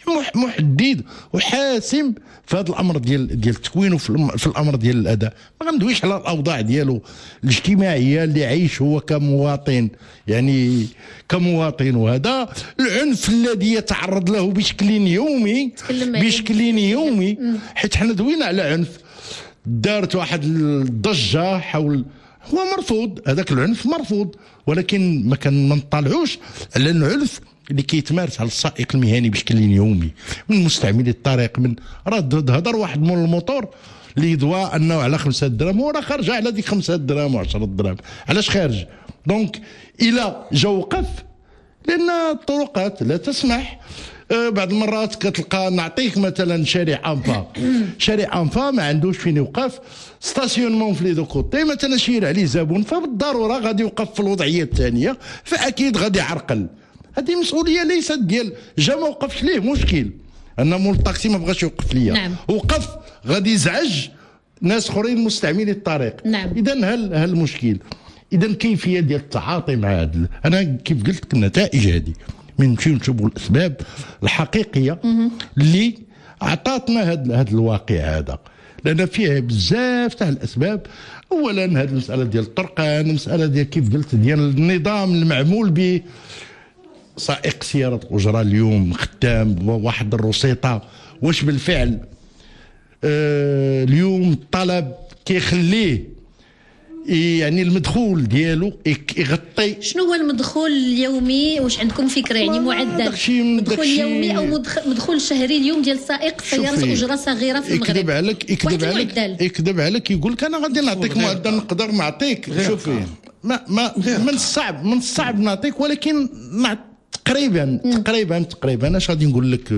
محدد وحاسم في هذا الامر ديال ديال التكوين وفي الامر ديال الاداء. ما غندويش على الاوضاع ديالو الاجتماعيه اللي عايش هو كمواطن، يعني كمواطن، وهذا العنف الذي يتعرض له بشكل يومي بشكل يومي، حيت حنا دوينا على عنف، دارت واحد الضجه حول، هو مرفوض هذاك العنف مرفوض، ولكن ما كان ما نطلعوش على العنف اللي كيتمارس على السائق المهني بشكل يومي من مستعملي الطريق. من راه هضر واحد مول الموتور اللي يدوى انه على خمسة دراهم وراه خارج على ديك خمسة دراهم وعشرة دراهم، علاش خارج؟ دونك الى جا وقف لان الطرقات لا تسمح. أه بعض المرات كتلقى نعطيك مثلا شارع انفا شارع انفا ما عندوش فين يوقف، ستاسيونمون في لي دو كوتي مثلا شير عليه زبون، فبالضروره غادي يوقف في الوضعيه الثانيه، فاكيد غادي يعرقل. هذه مسؤوليه ليست ديال جا ما وقفش ليه مشكل، ان مول الطاكسي ما بغاش يوقف ليا. نعم. وقف غادي يزعج ناس اخرين مستعملي الطريق. نعم. اذا هل هل المشكل اذا كيفيه ديال التعاطي مع هذا، انا كيف قلت لك النتائج هذه من نمشيو نشوفوا الاسباب الحقيقيه اللي عطاتنا هذا هذا الواقع هذا، لان فيه بزاف تاع الاسباب. اولا هذه المساله ديال الطرقان، المساله ديال كيف قلت ديال النظام المعمول به. سائق سياره اجره اليوم خدام واحد الروسيطه، واش بالفعل آه اليوم الطلب كيخليه يعني المدخول ديالو يغطي؟ شنو هو المدخول اليومي؟ واش عندكم فكره يعني معدل مدخول يومي او مدخول شهري اليوم ديال سائق سياره اجره صغيره في المغرب؟ يكذب عليك يكذب عليك يكذب عليك يقول لك انا غادي نعطيك معدل نقدر نعطيك. شوفي ما ما من الصعب من الصعب نعطيك، ولكن تقريبا تقريبا تقريبا اش غادي نقول لك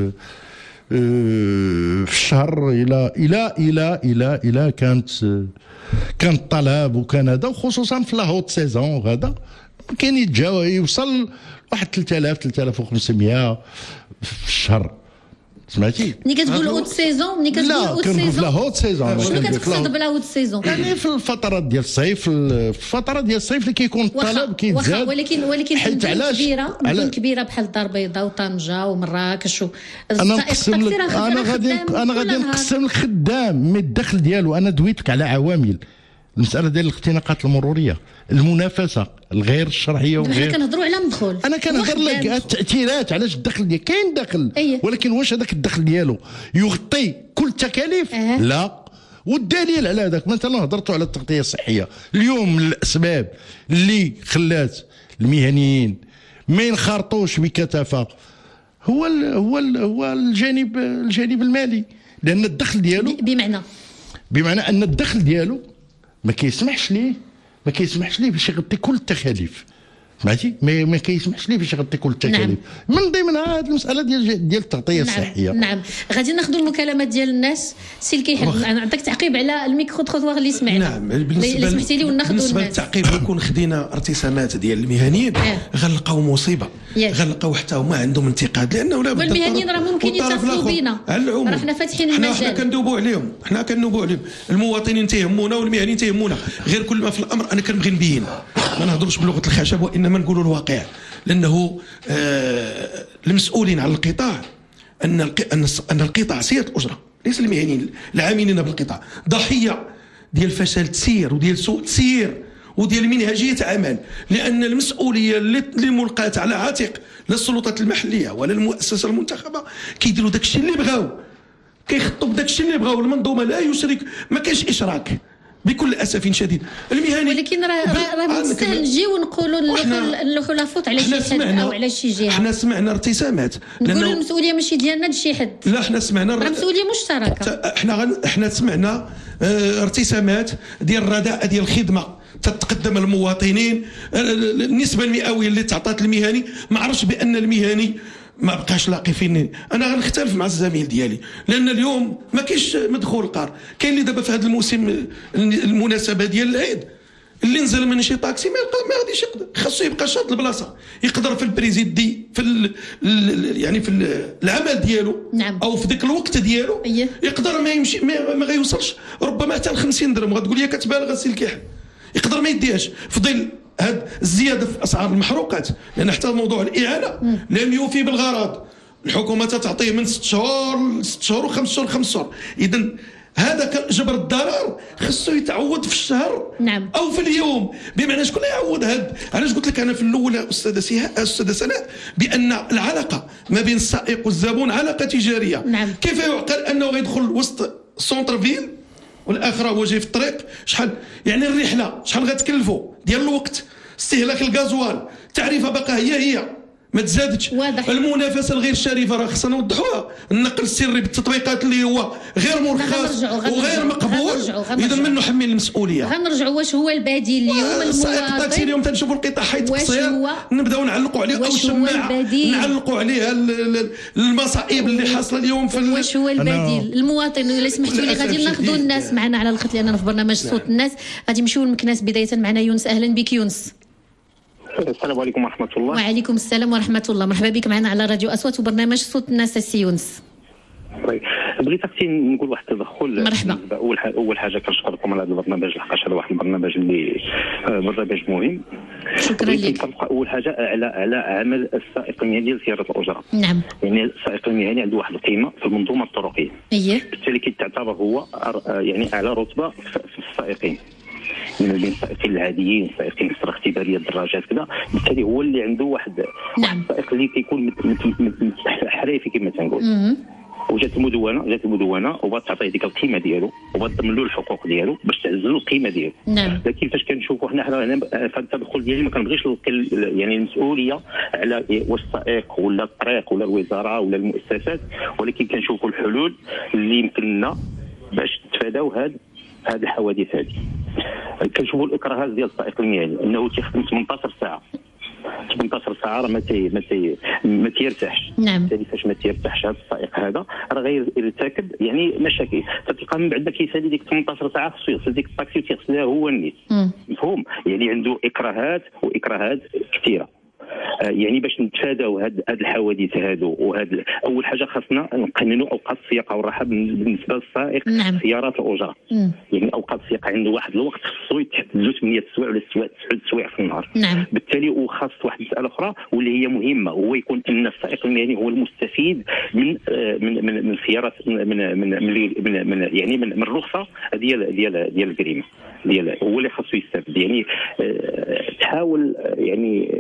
في الشهر الى الى الى الى الى كانت كان الطلب وكان هذا، وخصوصا في لاهوت سيزون هذا كاين يتجاوز يوصل واحد ثلاثة آلاف ثلاثة آلاف وخمسمية في الشهر. سمعتي؟ ملي كتقول اوت سيزون ملي كتقول اوت سيزون لا كنقول لاهوت سيزون. شنو كتقصد بلا اوت سيزون؟ يعني في الفترات ديال الصيف، في الفترات ديال الصيف اللي كيكون الطلب كيتزاد. ولكن ولكن حيت علاش كبيره مدن كبيره بحال الدار البيضاء وطنجه ومراكش انا نقسم لك انا غادي انا غادي نقسم لك خدام من الدخل ديالو. انا دويت لك على عوامل المساله ديال الاختناقات المروريه، المنافسه الغير الشرعيه وغير. حنا كنهضروا على مدخول، انا كنهضر لك التاثيرات. علاش الدخل ديال كاين دخل أيه. ولكن واش هذاك الدخل ديالو يغطي كل التكاليف؟ أه. لا. والدليل على هذاك مثلا هضرتوا على التغطيه الصحيه. اليوم من الاسباب اللي خلات المهنيين ما ينخرطوش بكثافه هو ال هو ال هو الجانب الجانب المالي، لان الدخل ديالو بمعنى بمعنى ان الدخل ديالو ما كيسمحش ليه ما كيسمحش ليه باش يغطي كل التكاليف. سمعتي؟ ما, ما كيسمحش ليه باش يغطي كل التكاليف. نعم. من ضمنها هذه المساله ديال ديال التغطيه نعم. الصحيه. نعم. غادي ناخذوا المكالمات ديال الناس. سي الكيحل انا نعطيك تعقيب على الميكرو تروطوار اللي سمعنا. نعم. بالنسبه سمحتي لي وناخذوا الناس. بالنسبه للتعقيب كون خدينا ارتسامات ديال المهنيين آه. غنلقاو مصيبه. غنلقاو حتى هما عندهم انتقاد، لانه لا بد والمهنيين راه ممكن يتصلوا بينا، راه حنا فاتحين المجال. حنا كندوبوا عليهم حنا كندوبوا عليهم المواطنين تيهمونا والمهنيين تيهمونا. غير كل ما في الامر انا كنبغي نبين، ما نهضرش بلغه الخشب وانما نقولوا الواقع، لانه آه المسؤولين على القطاع ان ان القطاع سياده الاجره ليس المهنيين العاملين بالقطاع ضحيه ديال فشل تسيير وديال سوء تسيير وديال منهجيه عمل، لان المسؤوليه اللي ملقاه على عاتق لا السلطات المحليه ولا المؤسسه المنتخبه كيديروا داك الشيء اللي بغاو، كيخطوا بداك الشيء اللي بغاو. المنظومه لا يشرك، ما كاينش اشراك بكل اسف شديد. المهني ولكن راه راه مستاهل نجيو ونقولوا نلوحوا لافوت على شي حد او على شي جهه. حنا سمعنا ارتسامات، نقولوا المسؤوليه ماشي ديالنا لشي حد. لا حنا سمعنا راه مسؤوليه مشتركه. حنا غن... حنا سمعنا اه ارتسامات ديال الرداء ديال الخدمه تتقدم المواطنين، النسبه المئويه اللي تعطات المهني. ما عرفش بان المهني ما بقاش لاقي فين. انا غنختلف مع الزميل ديالي، لان اليوم ما كاينش مدخول قار. كاين اللي دابا في هذا الموسم المناسبه ديال العيد اللي نزل من شي طاكسي ما ما غاديش يقدر، خاصو يبقى شاد البلاصه، يقدر في البريزيدي في ال يعني في العمل ديالو. نعم. او في ذاك الوقت ديالو أيه. يقدر ما يمشي ما, ما غيوصلش ربما حتى ل خمسين درهم. غتقول لي كتبالغ السي الكيحل، يقدر ما يديهاش في ظل هاد الزياده في اسعار المحروقات، لان حتى موضوع الاعانه لم يوفي بالغرض. الحكومه تعطيه من ست شهور ست شهور وخمس شهور خمس شهور. اذا هذا جبر الضرر خصو يتعوض في الشهر. نعم. او في اليوم، بمعنى شكون يعوض هذا؟ علاش قلت لك انا في الاولى استاذه سهاء استاذه سناء بان العلاقه ما بين السائق والزبون علاقه تجاريه. نعم. كيف يعقل انه غيدخل وسط سونتر فيل والاخر هو جاي في الطريق؟ شحال يعني الرحله شحال غتكلفوا ديال الوقت، استهلاك الغازوال، التعريفه باقا هي هي ما تزادتش. واضح. المنافسه الغير شريفه راه خصنا نوضحوها. النقل السري بالتطبيقات اللي هو غير مرخص وغير مقبول، اذا من نحمل المسؤوليه؟ غنرجعوا واش هو البديل اليوم؟ السائق الطاكسي اليوم تنشوفوا القطاع حيت قصير نبداو نعلقوا عليه، او الشماعه نعلقوا عليها المصائب اللي حاصله اليوم في واش هو البديل؟ المواطن اللي سمحتوا لي غادي ناخذوا الناس معنا على الخط، لاننا في برنامج صوت الناس. غادي نمشيو للمكناس بدايه معنا يونس. اهلا بك يونس. السلام عليكم ورحمة الله. وعليكم السلام ورحمة الله. مرحبا بك معنا على راديو أصوات وبرنامج صوت الناس السي يونس. بغيت اختي نقول واحد التدخل. مرحبا. اول حاجه اول حاجه كنشكركم على هذا البرنامج لحقاش هذا واحد البرنامج اللي برنامج مهم. شكرا لك. اول حاجه على على عمل السائق المهني ديال سياره الاجره. نعم. يعني السائق المهني عنده واحد القيمه في المنظومه الطرقيه. اييه. بالتالي كيتعتبر هو يعني اعلى رتبه في السائقين من بين السائقين العاديين، السائقين في اختباريه الدراجات كذا. بالتالي هو اللي عنده واحد نعم. السائق اللي كيكون حريفي كما تنقول. وجات المدونه جات المدونه وبغات تعطيه ديك القيمه ديالو وبغات تضمن له الحقوق ديالو باش تعزل له القيمه ديالو. نعم. لكن فاش كنشوفوا حنا حنا هنا في التدخل ديالي ما كنبغيش يعني المسؤوليه على واش السائق ولا الطريق ولا الوزاره ولا المؤسسات، ولكن كنشوفوا الحلول اللي يمكن لنا باش نتفاداو هاد هاد الحوادث هذه. كنشوفوا الاكراهات ديال السائق المهني انه تيخدم ثمانية عشر ساعه ثمانية عشر ساعه راه ما تي ما تي ما تيرتاحش. نعم. بالتالي فاش ما تيرتاحش هذا السائق هذا راه غيرتكب يعني مشاكل. فتلقى من بعد ما كيسالي ديك ثمانية عشر ساعه خصو يغسل ديك الطاكسي وتيغسلها هو النيت. مفهوم؟ يعني عنده اكراهات واكراهات كثيره. يعني باش نتفاداو هاد هاد الحوادث هادو وهاد اول حاجه خاصنا نقننوا اوقات السياقه والراحه بالنسبه للسائق. نعم. سيارات الاجره. مم. يعني اوقات السياقه عنده واحد الوقت خصو يتحددوا ثمانية سوايع ولا تسع سوايع في النهار. نعم. بالتالي وخاص واحد المساله اخرى واللي هي مهمه، هو يكون ان السائق المهني هو المستفيد من من من من سيارات من من من, من, من يعني من, من الرخصه ديال ديال ديال الجريمه ديال هو اللي خاصو يستفيد. يعني تحاول يعني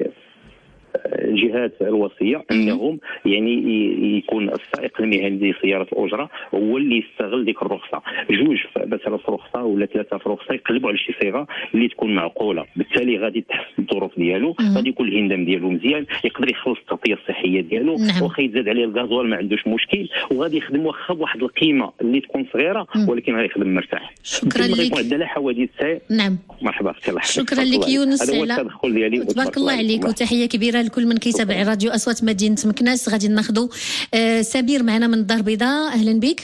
الجهات الوصيه انهم يعني يكون السائق المهني لسياره الاجره هو اللي يستغل ديك الرخصه. جوج مثلا في رخصه ولا ثلاثه في رخصه يقلبوا على شي صيغه اللي تكون معقوله. بالتالي غادي تحسن الظروف ديالو، غادي يكون الهندام ديالو مزيان، يقدر يخلص التغطيه الصحيه ديالو. نعم. واخا يتزاد عليه الغازوال ما عندوش مشكل، وغادي يخدم واخا بواحد القيمه اللي تكون صغيره ولكن غيخدم مرتاح. شكرا لك. ما يكون عندنا حوادث. نعم. مرحبا اختي الله يحفظك. شكرا لك يونس. هذا هو التدخل ديالي. تبارك الله عليك وتحيه كبيره لكل من كيتابع راديو اصوات مدينه مكناس. غادي ناخذوا آه سمير معنا من الدار البيضاء. اهلا بك.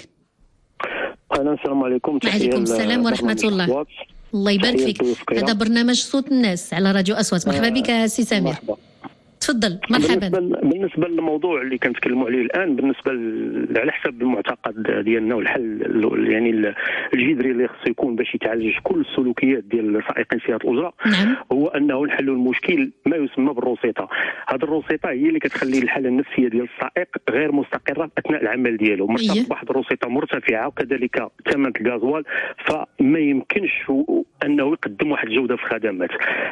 اهلا السلام عليكم. وعليكم السلام ورحمه الله. الله يبارك فيك. هذا برنامج صوت الناس على راديو اصوات. مرحبا بك سي سمير. مرحبا. تفضل. مرحبا. بالنسبه بالنسبه للموضوع اللي كنتكلموا عليه الان، بالنسبه على حسب المعتقد ديالنا والحل يعني الجذري اللي خصو يكون باش يتعالج كل السلوكيات ديال سائقين سيارات الاجره. نعم. هو انه نحلوا المشكل ما يسمى بالروسيطه. هذه الروسيطه هي اللي كتخلي الحاله النفسيه ديال السائق غير مستقره اثناء العمل ديالو. مرتبط بواحد الروسيطه مرتفعه وكذلك ثمن الغازوال، فما يمكنش انه يقدم واحد الجوده في الخدمات.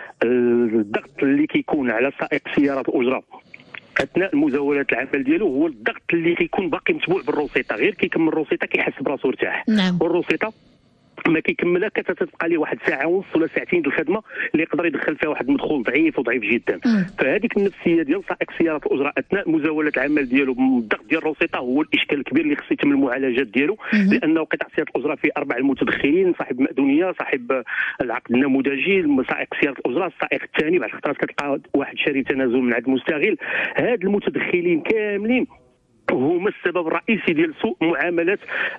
الضغط اللي كيكون على سائق سياره الاجره اثناء مزاولات العمل ديالو هو الضغط اللي كيكون باقي متبوع بالروسيطه، غير كيكمل الروسيطه كيحس براسو ارتاح. نعم. والروسيطه ما كيكملها كتتبقى ليه واحد ساعه ونص ولا ساعتين ديال الخدمه اللي يقدر يدخل فيها واحد المدخول ضعيف وضعيف جدا. م. فهذيك النفسيه ديال سائق سياره الاجره اثناء مزاوله العمل ديالو بالضغط ديال الروسيطه هو الاشكال الكبير اللي خصو يتم المعالجات ديالو. م. لانه قطاع سياره الاجره فيه اربع المتدخلين، صاحب مأذونيه، صاحب العقد النموذجي، سائق سياره الاجره، السائق الثاني، بعض الخطرات كتلقى واحد شاري تنازل من عند المستغل. هاد المتدخلين كاملين هما السبب الرئيسي ديال سوء معامله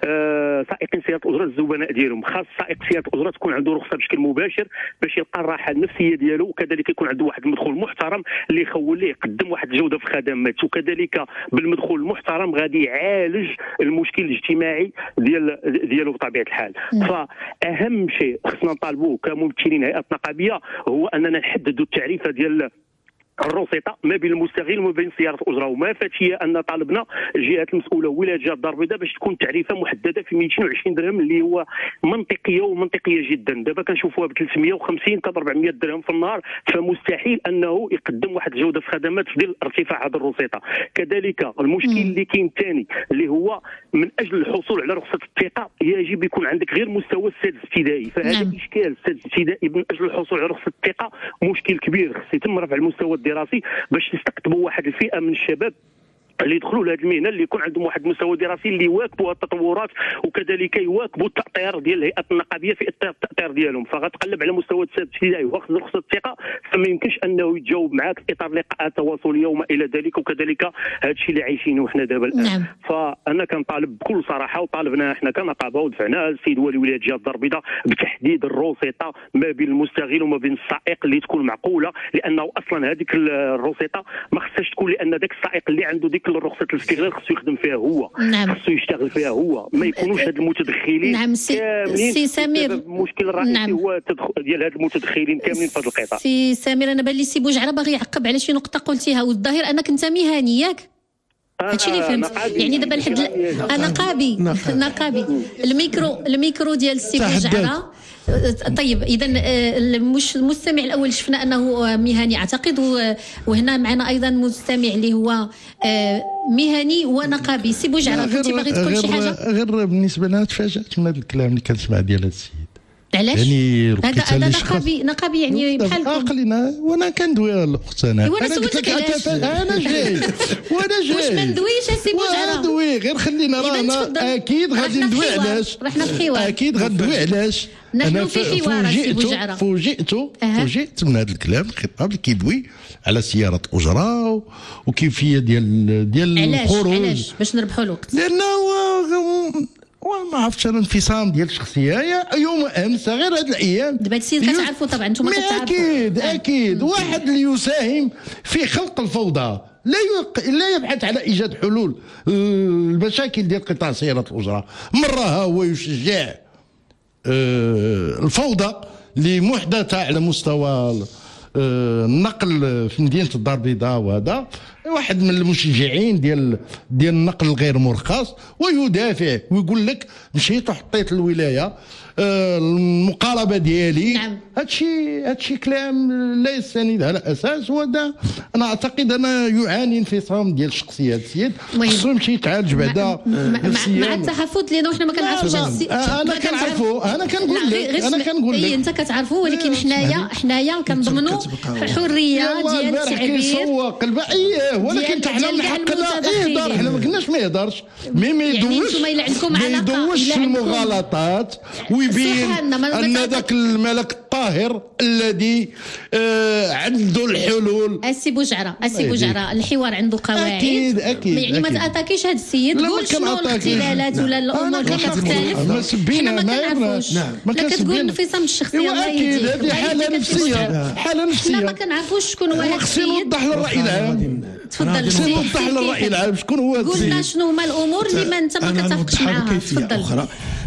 آه سائقين سياره الاجره الزبناء ديالهم. خاص سائق سياره الاجره تكون عنده رخصه بشكل مباشر باش يلقى الراحه النفسيه ديالو، وكذلك يكون عنده واحد المدخول محترم اللي يخول ليه يقدم واحد الجوده في الخدمات، وكذلك بالمدخول المحترم غادي يعالج المشكل الاجتماعي ديال ديالو بطبيعه الحال. فاهم شيء خصنا نطالبوه كممثلين هيئات نقابيه هو اننا نحددوا التعريفه ديال الروسيطه ما بين المستغل وما بين سياره الاجره. وما فاتش ان طالبنا الجهات المسؤوله ولايه جهه الدار البيضاء باش تكون تعريفه محدده في مئتين وعشرين درهم اللي هو منطقيه ومنطقيه جدا. دابا كنشوفوها ب ثلاثمئة وخمسين حتى أربعمئة درهم في النهار، فمستحيل انه يقدم واحد الجوده في الخدمات ديال ارتفاع هذه الروسيطه. كذلك المشكل مم. اللي كاين ثاني اللي هو من اجل الحصول على رخصه الثقه يجب يكون عندك غير مستوى السادس ابتدائي. فهذا نعم. الاشكال السادس ابتدائي من اجل الحصول على رخصه الثقه مشكل كبير، خص يتم رفع المستوى الدراسي باش يستقطبوا واحد الفئه من الشباب اللي يدخلوا لهذه المهنه اللي يكون عندهم واحد المستوى دراسي اللي يواكبوا التطورات وكذلك يواكبوا التأطير ديال الهيئات النقابيه في التأطير ديالهم. فغتقلب على مستوى السادس ابتدائي واخذ رخصه الثقه فما يمكنش انه يتجاوب معاك في اطار لقاءات تواصليه وما الى ذلك، وكذلك هذا الشيء اللي عايشينه حنا دابا الان. نعم. فانا كنطالب بكل صراحه وطالبنا احنا كنقابه ودفعنا السيد والي ولايه جهه الدار البيضاء بتحديد الروسيطه ما بين المستغل وما بين السائق اللي تكون معقوله، لانه اصلا هذيك الروسيطه ما خصهاش تكون، لان ذاك السائق اللي عنده ديك مشكل رخصه الاستغلال خصو يخدم فيها هو، نعم. خصو يشتغل فيها هو، ما يكونوش هاد المتدخلين نعم. سي, سي سمير، المشكل الرئيسي نعم. هو التدخل ديال هاد المتدخلين كاملين في هذا القطاع. سي سمير، انا بان لي سي بوجعره باغي يعقب على شي نقطه قلتيها، والظاهر انك انت مهني ياك؟ هادشي اللي فهمت. يعني دابا لحد انا نقابي نقابي الميكرو الميكرو ديال السي بوجعره. طيب اذا مش المستمع الاول شفنا انه مهني اعتقد، وهنا معنا ايضا مستمع اللي هو مهني ونقابي. سي بوجعره كنت باغي تقول شي حاجه؟ غير بالنسبه لنا تفاجات من هذا الكلام اللي كنسمع ديال هذا السيد. علاش؟ يعني هذا هذا نقابي نقابي يعني بحالكم. عقلنا وانا كندوي الاخت انا. انا سولتك علاش؟ انا جاي وانا جاي. واش ما ندويش اسي بوجعره؟ ندوي غير خلينا رانا اكيد غادي ندوي علاش. رحنا في حوار. اكيد غندوي علاش. نحن في حوار اسي بوجعره. فوجئت فوجئت من هذا الكلام الخطاب اللي كيدوي على سياره اجره وكيفيه ديال ديال الخروج. علاش علاش باش نربحوا الوقت؟ لانه وما عرفتش انا انفصام ديال الشخصيه يوم امس غير هاد الايام. دابا السيد كتعرفوا طبعا انتم كتعرفوا. اكيد اكيد واحد اللي يساهم في خلق الفوضى لا يق... لا يبحث على ايجاد حلول المشاكل ديال قطاع سياره الاجره. مره هو يشجع الفوضى اللي محدثه على مستوى النقل في مدينه الدار البيضاء، وهذا واحد من المشجعين ديال ديال النقل الغير مرخص، ويدافع ويقول لك مشيت وحطيت الولايه المقاربه ديالي. نعم. هادشي هادشي كلام لا يستند على اساس، وهذا انا اعتقد انا يعاني انفصام ديال الشخصيه. السيد خصو يمشي يتعالج بعدا مع التحفظ، لانه حنا ما كنعرفوش. انا كنعرفو انا كنقول لك انا كنقول لك انت كتعرفو، ولكن حنايا حنايا كنضمنوا حريه ديال التعبير. كيسوق اييه، ولكن حنا من حقنا يهضر، حنا ما قلناش ما يهضرش، مي ما يدوش ما يدوش المغالطات ويبين ان ذاك الملك الطاهر الذي آه عنده الحلول. السي بوجعره السي بوجعره الحوار عنده قواعد. اكيد اكيد يعني ما تاتاكيش هذا السيد، قول شنو الاختلالات ولا الامور اللي كتختلف. حنا ما كنعرفوش. لا كتقول انفصام الشخصيه. الله يهديك، هذه حاله نفسيه حاله نفسيه. حنا ما كنعرفوش شكون هو هذا السيد. خصني نوضح للراي العام. تفضل خصني نوضح للراي العام شكون هو هذا السيد. قلنا شنو هما الامور اللي ما انت ما كتفقش معاها. تفضل.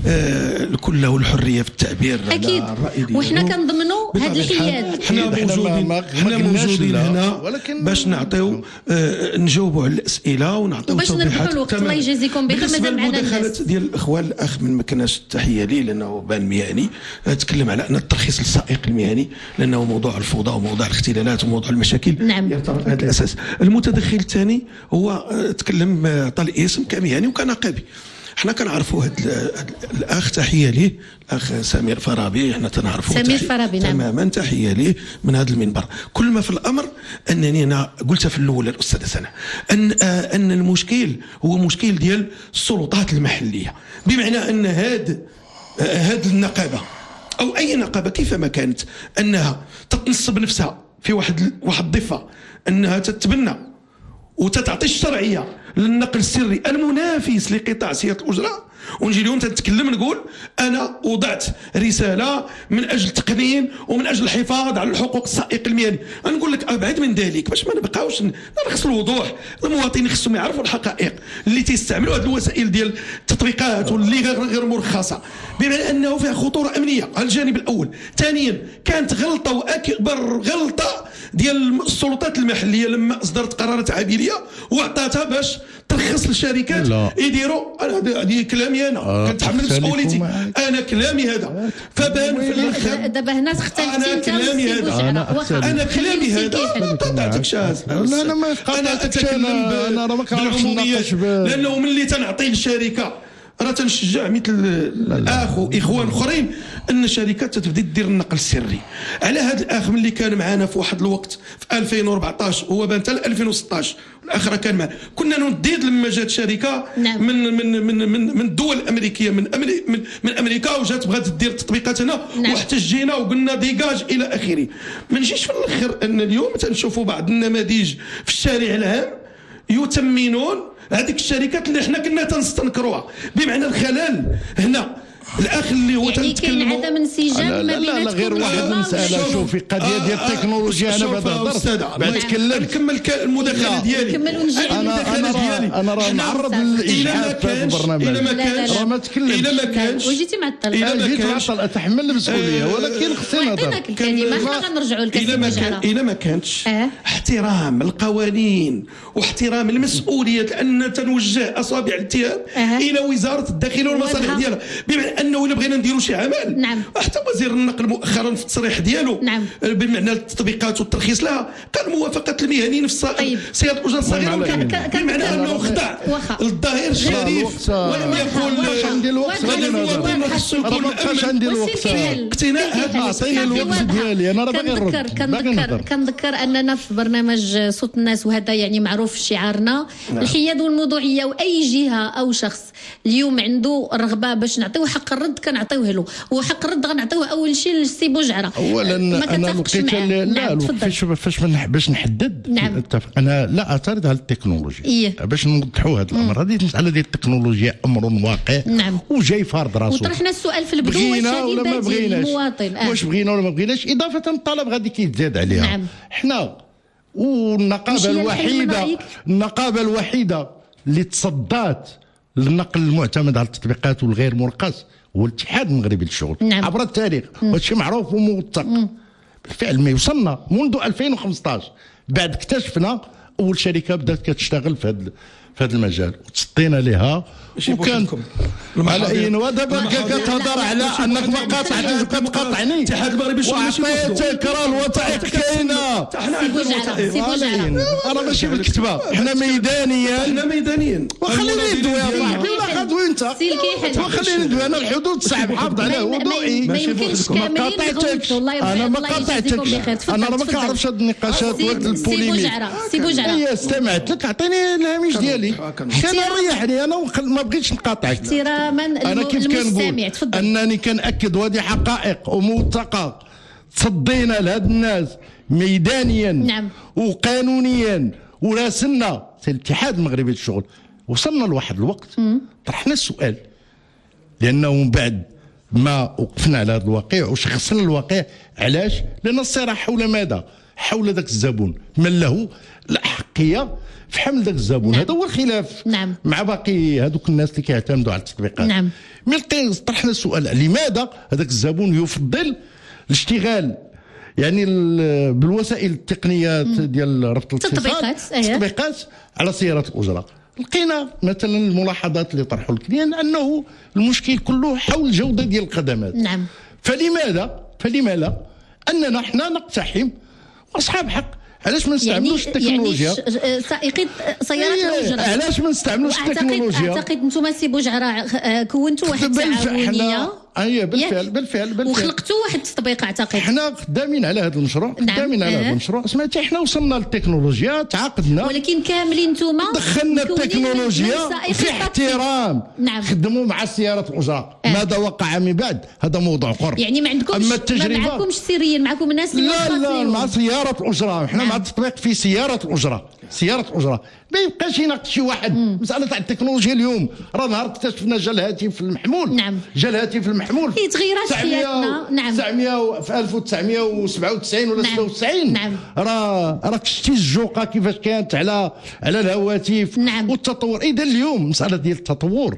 الكل له الحريه في التعبير اكيد على الراي ديالو، وحنا كنضمنوا هذه الحياد. حنا موجودين حنا موجودين هنا باش نعطيو آه نجاوبوا على الاسئله ونعطيو باش نربحوا الوقت. الله يجازيكم بخير. مازال معنا الناس ديال الاخوان. الاخ من مكناش التحيه ليه لانه بان مهني، تكلم على ان الترخيص للسائق المهني، لانه موضوع الفوضى وموضوع الاختلالات وموضوع المشاكل نعم. يرتبط بهذا الاساس. المتدخل الثاني هو تكلم عطى الاسم كمهني وكنقابي. حنا كنعرفوا هذا الاخ، تحيه ليه الاخ سمير فرابي، حنا تنعرفوا سمير فرابي نعم. تماما تحيه ليه من هذا المنبر. كل ما في الامر انني انا قلتها في الاول الاستاذه سنه ان آه ان المشكل هو مشكل ديال السلطات المحليه، بمعنى ان هاد آه هاد النقابه او اي نقابه كيفما كانت انها تتنصب نفسها في واحد واحد الضفه انها تتبنى وتتعطي الشرعيه للنقل السري المنافس لقطاع سيادة الأجرة، ونجي اليوم تتكلم نقول أنا وضعت رسالة من أجل تقنين ومن أجل الحفاظ على الحقوق السائق المهني. نقول لك أبعد من ذلك باش ما نبقاوش نرخص الوضوح. المواطنين خصهم يعرفوا الحقائق اللي تيستعملوا هذه الوسائل ديال التطبيقات واللي غير غير مرخصة، بما أنه فيها خطورة أمنية على الجانب الأول. ثانيا كانت غلطة وأكبر غلطة ديال السلطات المحلية لما أصدرت قرارات عابلية وعطاتها باش ترخص للشركات يديروا. انا هذه كلامي انا آه كنتحمل مسؤوليتي انا كلامي هذا. فبان في الاخر دابا هنا اختلفتي انا كلامي هذا انا كلامي هذا ما قطعتكش. لا انا ما قطعتكش انا انا راه ما كنعرفش نناقش، لانه ملي تنعطي للشركه راه تنشجع مثل الاخ واخوان اخرين ان الشركات تبدا دير النقل السري. على هذا الاخ ملي كان معنا في واحد الوقت في ألفين وأربعطاش هو بان حتى ألفين وستطاش الاخ راه كان معنا، كنا ندير لما جات شركه نعم. من من من من من الدول الامريكيه من أمري من, من امريكا وجات بغات دير التطبيقات هنا نعم. واحتجينا وقلنا ديجاج الى اخره. ما نجيش في الاخر ان اليوم تنشوفوا بعض النماذج في الشارع العام يتمنون هذيك الشركات اللي حنا كنا تنستنكروها، بمعنى الخلل هنا الاخ اللي هو يعني كاين عدم انسجام ما لا لا, لا غير واحد المساله. شوفي قضيه ديال التكنولوجيا انا بعد هضرت بعد تكلمت نكمل المداخله ديالي نكمل ونجي انا انا انا راه نعرض للاجحاف في هذا البرنامج. الا ما كانش راه ما تكلمش الا ما كانش وجيتي معطل الا ما جيت كانش معطل اتحمل المسؤوليه ولكن خصني نهضر. عطيناك الكلمه حنا غنرجعوا لك الا ما كان الا ما كانش احترام القوانين واحترام المسؤوليه لان تنوجه اصابع الاتهام الى وزاره الداخليه والمصالح ديالها، بمعنى انه الا بغينا نديروا شي عمل نعم. حتى وزير النقل مؤخرا في التصريح ديالو نعم. بمعنى التطبيقات والترخيص لها قال موافقه المهنيين في طيب. صياغه الاجره الصغيره، بمعنى انه خضع للظاهر الشريف ولم يقول عندي الوقت غادي المواطن خصو يكون ما بقاش عندي الوقت اقتناء هذا عطيني الوقت ديالي انا راه باغي نرد. كنذكر كنذكر اننا في برنامج صوت الناس وهذا يعني معروف شعارنا نعم. الحياد والموضوعيه، واي جهه او شخص اليوم عنده رغبه باش نعطيوه حق الرد كنعطيوه له، وحق الرد غنعطيوه اول شيء للسي بوجعره. اولا انا لقيت لا نعم. فاش فاش باش نحدد نعم. اتفق انا لا اعترض على التكنولوجيا إيه؟ باش نوضحوا هذا الامر. هذه المساله ديال التكنولوجيا امر واقع نعم. وجاي فارض راسو. وطرحنا السؤال في البدو واش هذه بديل المواطن آه. واش بغينا ولا ما بغيناش، اضافه الطلب غادي كيتزاد عليها نعم. حنا والنقابه الوحيده النقابه الوحيده اللي تصدات للنقل المعتمد على التطبيقات والغير مرخص هو الاتحاد المغربي للشغل نعم. عبر التاريخ، وهذا الشيء معروف وموثق. بالفعل ما وصلنا منذ ألفين وخمسطاش بعد اكتشفنا اول شركه بدات كتشتغل في هذا في هذا المجال وتصدينا لها وكان على اي نوع. دابا كتهضر على انك ما قاطعنيش كتقاطعني. الاتحاد المغربي وعطيتك راه الوثائق كاينه. انا ماشي بالكتبه حنا ميدانيا حنا ميدانيا وخليني ندوي يا صاحبي ولا غدوي انت وخليني ندوي. انا الحدود صعب حافظ على وضوئي. ما يمكنش كاملين قاطعتكش انا ما قاطعتكش انا ما كنعرفش هاد النقاشات وهاد البوليميك. سي بوجعره هي استمعت لك عطيني الهامش ديالي كان ريحني انا ما بغيتش نقاطعك. احتراما للمستمع تفضل. انني كنأكد وهذه حقائق وموثقه تصدينا لهاد الناس ميدانيا نعم. وقانونيا وراسلنا في الاتحاد المغربي للشغل. وصلنا لواحد الوقت طرحنا السؤال لانه من بعد ما وقفنا على هذا الواقع وشخصنا الواقع. علاش؟ لان الصراع حول ماذا؟ حول ذاك الزبون من له الاحقيه في حمل ذاك الزبون. نعم. هذا هو الخلاف نعم. مع باقي هذوك الناس اللي كيعتمدوا على التطبيقات. نعم. ملي طرحنا السؤال لماذا هذاك الزبون يفضل الاشتغال يعني بالوسائل التقنيات ديال ربط الاتصال التطبيقات على سيارات الاجره. لقينا مثلا الملاحظات اللي طرحوا الكليان انه المشكل كله حول الجوده ديال الخدمات. نعم. فلماذا فلماذا اننا حنا نقتحم واصحاب حق علاش ما نستعملوش يعني التكنولوجيا؟ يعني سائقي سيارات الاجره علاش ما نستعملوش التكنولوجيا؟ اعتقد انتم سي بوجعره كونتوا واحد التعاونيه. اييه بالفعل بالفعل بالفعل وخلقتوا واحد التطبيق اعتقد. حنا خدامين على هذا المشروع خدامين نعم. على هذا المشروع سمعتي حنا وصلنا للتكنولوجيا تعاقدنا ولكن كاملين نتوما دخلنا التكنولوجيا في احترام. نعم. خدموا مع سيارات الاجره. آه. ماذا وقع من بعد هذا موضوع اخر. يعني ما عندكمش اما التجربه ما معكمش سريا معكم الناس اللي لا لا مع سياره الاجره حنا نعم. مع التطبيق في سياره الاجره سياره الاجره ما يبقاش يناقش شي واحد مم. مساله تاع التكنولوجيا. اليوم راه نهار اكتشفنا جا الهاتف المحمول. نعم. جا الهاتف المحمول هي تغيرات حياتنا. نعم. تسعمية في ألف وتسعمية وسبعة وتسعين ولا ستة وتسعين. نعم. راه راك شتي الجوقه كيفاش كانت على على الهواتف. نعم. والتطور اذا اليوم مساله ديال التطور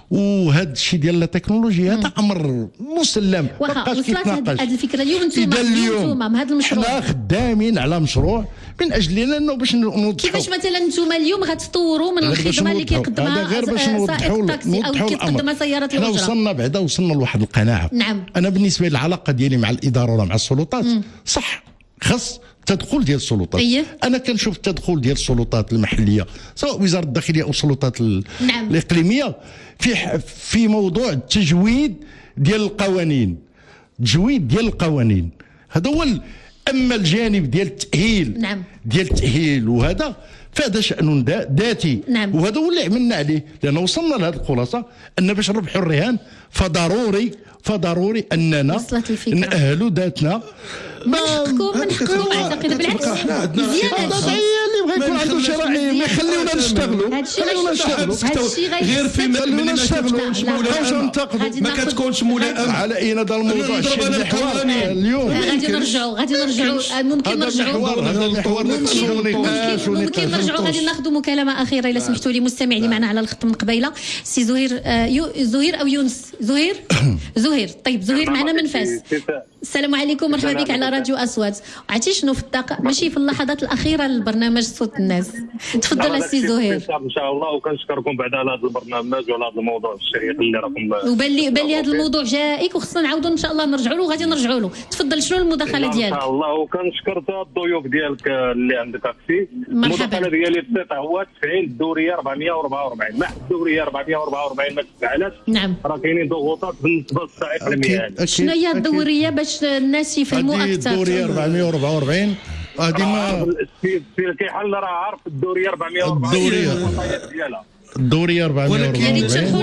وهذا الشيء ديال التكنولوجيا هذا امر مسلم. واخا وصلت هذه الفكره اليوم انتم اليوم هذا المشروع حنا خدامين على مشروع من اجل انه باش نوضحوا كيفاش مثلا انتم اليوم غتطوروا من الخدمه اللي كيقدمها سائق الطاكسي او اللي كيقدمها سيارات الاجره. حنا وصلنا بعدا وصلنا لواحد القناعه. نعم. انا بالنسبه للعلاقه ديالي مع الاداره ولا مع السلطات مم. صح خص التدخل ديال السلطات. أيه؟ انا كنشوف التدخل ديال السلطات المحليه سواء وزاره الداخليه او السلطات نعم. الاقليميه في في موضوع التجويد ديال القوانين. تجويد ديال القوانين هذا هو. اما الجانب ديال التاهيل نعم. ديال التاهيل وهذا فهذا شان ذاتي. نعم. وهذا هو اللي عملنا عليه لان وصلنا لهذه الخلاصه ان باش نربحوا الرهان فضروري فضروري اننا ناهلوا ذاتنا. من حقكم من حقكم اعتقد بالعكس مزيان. هذا هي اللي يكون عنده شي راي ما يخليونا نشتغلوا خليونا نشتغلوا غير في خليونا نشتغلوا نشتغلوا ما كتكونش ملائمه على اين هذا الموضوع اليوم غادي نرجعوا غادي نرجعوا ممكن نرجعوا هذا المحور ممكن نرجعوا غادي ناخذوا مكالمه اخيره الا سمحتوا لي مستمع اللي معنا على الخط من قبيله سي زهير زهير او يونس زهير زهير طيب زهير معنا من فاس. السلام عليكم مرحبا بك على راديو اصوات. عرفتي شنو في الدقائق ماشي في اللحظات الاخيره للبرنامج صوت الناس. تفضل السي زهير. ان شاء الله وكنشكركم بعد على هذا البرنامج وعلى هذا الموضوع الشيق اللي راكم وبان لي بان لي هذا الموضوع جائك وخصنا نعاودوا ان شاء الله نرجعوا له وغادي نرجعوا له. تفضل شنو المداخله ديالك؟ ان شاء الله وكنشكر الضيوف ديالك اللي عندك اكسي. المداخله ديالي بسيطه هو تفعيل الدوريه أربعمية وأربعة وأربعين مع الدوريه أربعمية وأربعة وأربعين ما تفعلش. نعم راه كاينين ضغوطات بالنسبه للسائق المهني. شنو هي الدوريه باش الناس يفهموا اكثر؟ الدوريه أربعمية وأربعة وأربعين هذه ما السيد كيحل راه عارف الدوريه أربعمية وأربعين ديالها الدوريه أربعمية وأربعة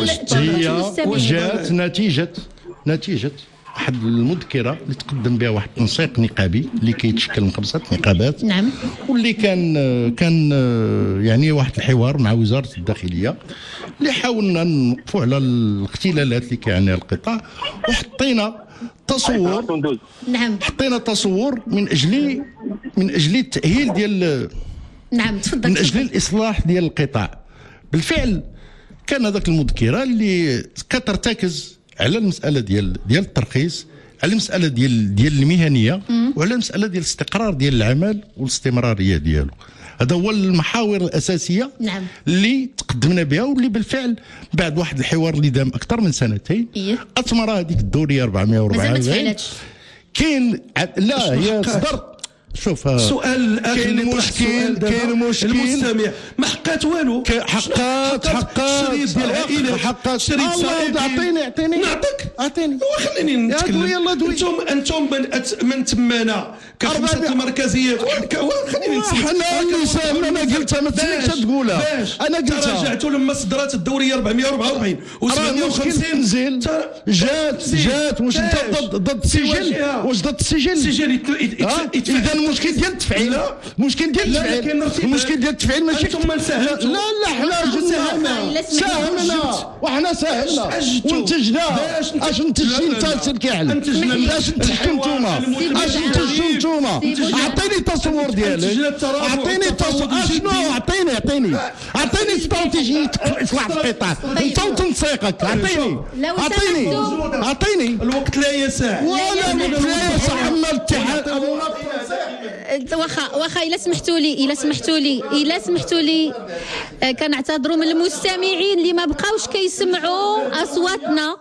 وأربعين هي جات نتيجه نتيجه واحد المذكره اللي تقدم بها واحد التنسيق نقابي اللي كيتشكل من خمسه نقابات. نعم. واللي كان كان يعني واحد الحوار مع وزاره الداخليه اللي حاولنا نوقفوا على الاختلالات اللي كيعنيها القطاع وحطينا تصور. نعم. حطينا تصور من اجل من اجل التاهيل ديال نعم تفضل من اجل الاصلاح ديال القطاع. بالفعل كان هذاك المذكره اللي كترتكز على المساله ديال ديال الترخيص على المساله ديال ديال المهنيه وعلى المساله ديال الاستقرار ديال العمل والاستمراريه ديالو. هذا هو المحاور الاساسيه نعم. اللي تقدمنا بها واللي بالفعل بعد واحد الحوار اللي دام اكثر من سنتين إيه؟ اثمر هذيك الدوريه أربعمية وأربعة وأربعين كاين لا هي تصدر. شوف السؤال الاخير كاين مشكل كاين مشكل المستمع ما حقات والو حقات حقات شريط ديال العائله حقات شريط سائقين. اعطيني اعطيني نعطيك اعطيني خليني نتكلم. يلا دوي انتم انتم من, من تمانا كخمسه المركزيات خليني نسمع. حنا اللي ساهمنا انا قلتها ما تسميش تقولها انا قلتها. تراجعتوا لما صدرات الدوريه أربعمية وأربعة وأربعين وسبعمية وخمسين نزل جات جات واش انت ضد السجل واش ضد السجل السجل اذا المشكل ديال التفعيل المشكل ديال التفعيل المشكل ديال التفعيل ماشي انتم ما ساهمتوا. لا لا حنا جبنا ساهمنا وحنا ساهمنا وانتجنا. اش انتجتي انت سلكي على اش انتجتوا نتوما اش انتجتوا نتوما. اعطيني التصور ديالك اعطيني التصور اشنو اعطيني اعطيني اعطيني استراتيجيه اصلاح القطاع انت وتنسيقك. اعطيني اعطيني اعطيني الوقت لا يسع ولا الوقت لا يسع. اما الاتحاد واخا واخا الا سمحتوا لي الا سمحتوا لي الا سمحتوا لي كنعتذروا من المستمعين اللي ما بقاوش كيسمعوا اصواتنا.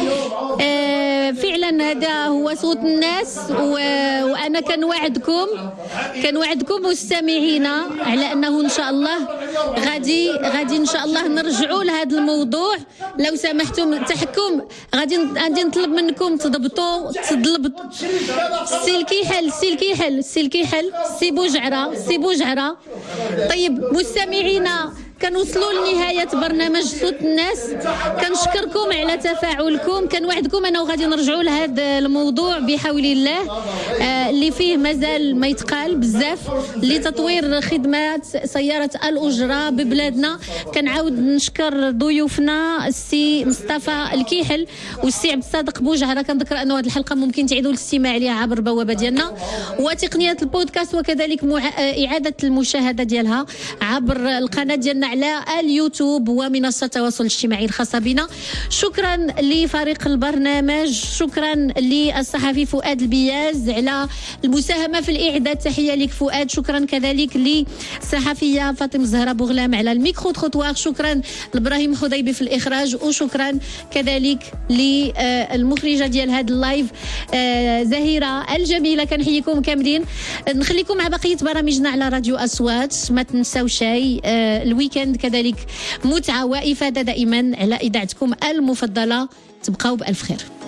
فعلا هذا هو صوت الناس وانا كنوعدكم كنوعدكم مستمعينا على انه ان شاء الله غادي غادي ان شاء الله نرجعوا لهذا الموضوع. لو سمحتم التحكم غادي غادي نطلب منكم تضبطوا تضبطوا سلكي حل سلكي حل سلكي حل سي بوجعره سي بوجعره. طيب مستمعينا كنوصلوا لنهايه برنامج صوت الناس. كنشكركم على تفاعلكم. كنوعدكم انه غادي نرجعوا لهذا الموضوع بحول الله آه اللي فيه مازال ما يتقال بزاف لتطوير خدمات سياره الاجره ببلادنا. كنعاود نشكر ضيوفنا السي مصطفى الكيحل والسي عبد الصادق بوجعره. كنذكر انه هذه الحلقه ممكن تعيدوا الاستماع ليها عبر البوابه ديالنا وتقنيه البودكاست وكذلك مع... اعاده المشاهده ديالها عبر القناه ديالنا على اليوتيوب ومنصة التواصل الاجتماعي الخاصة بنا. شكرا لفريق البرنامج. شكرا للصحفي فؤاد البياز على المساهمة في الإعداد. تحية لك فؤاد. شكرا كذلك للصحفية فاطمة زهرة بوغلام على الميكرو تخطوار. شكرا لإبراهيم حديبي في الإخراج وشكرا كذلك للمخرجة ديال هذا اللايف زهيرة الجميلة. كنحييكم كاملين. نخليكم مع بقية برامجنا على راديو أصوات. ما تنساوش شيء الويكند كذلك متعة وإفادة دائما على إذاعتكم المفضلة. تبقوا بألف خير.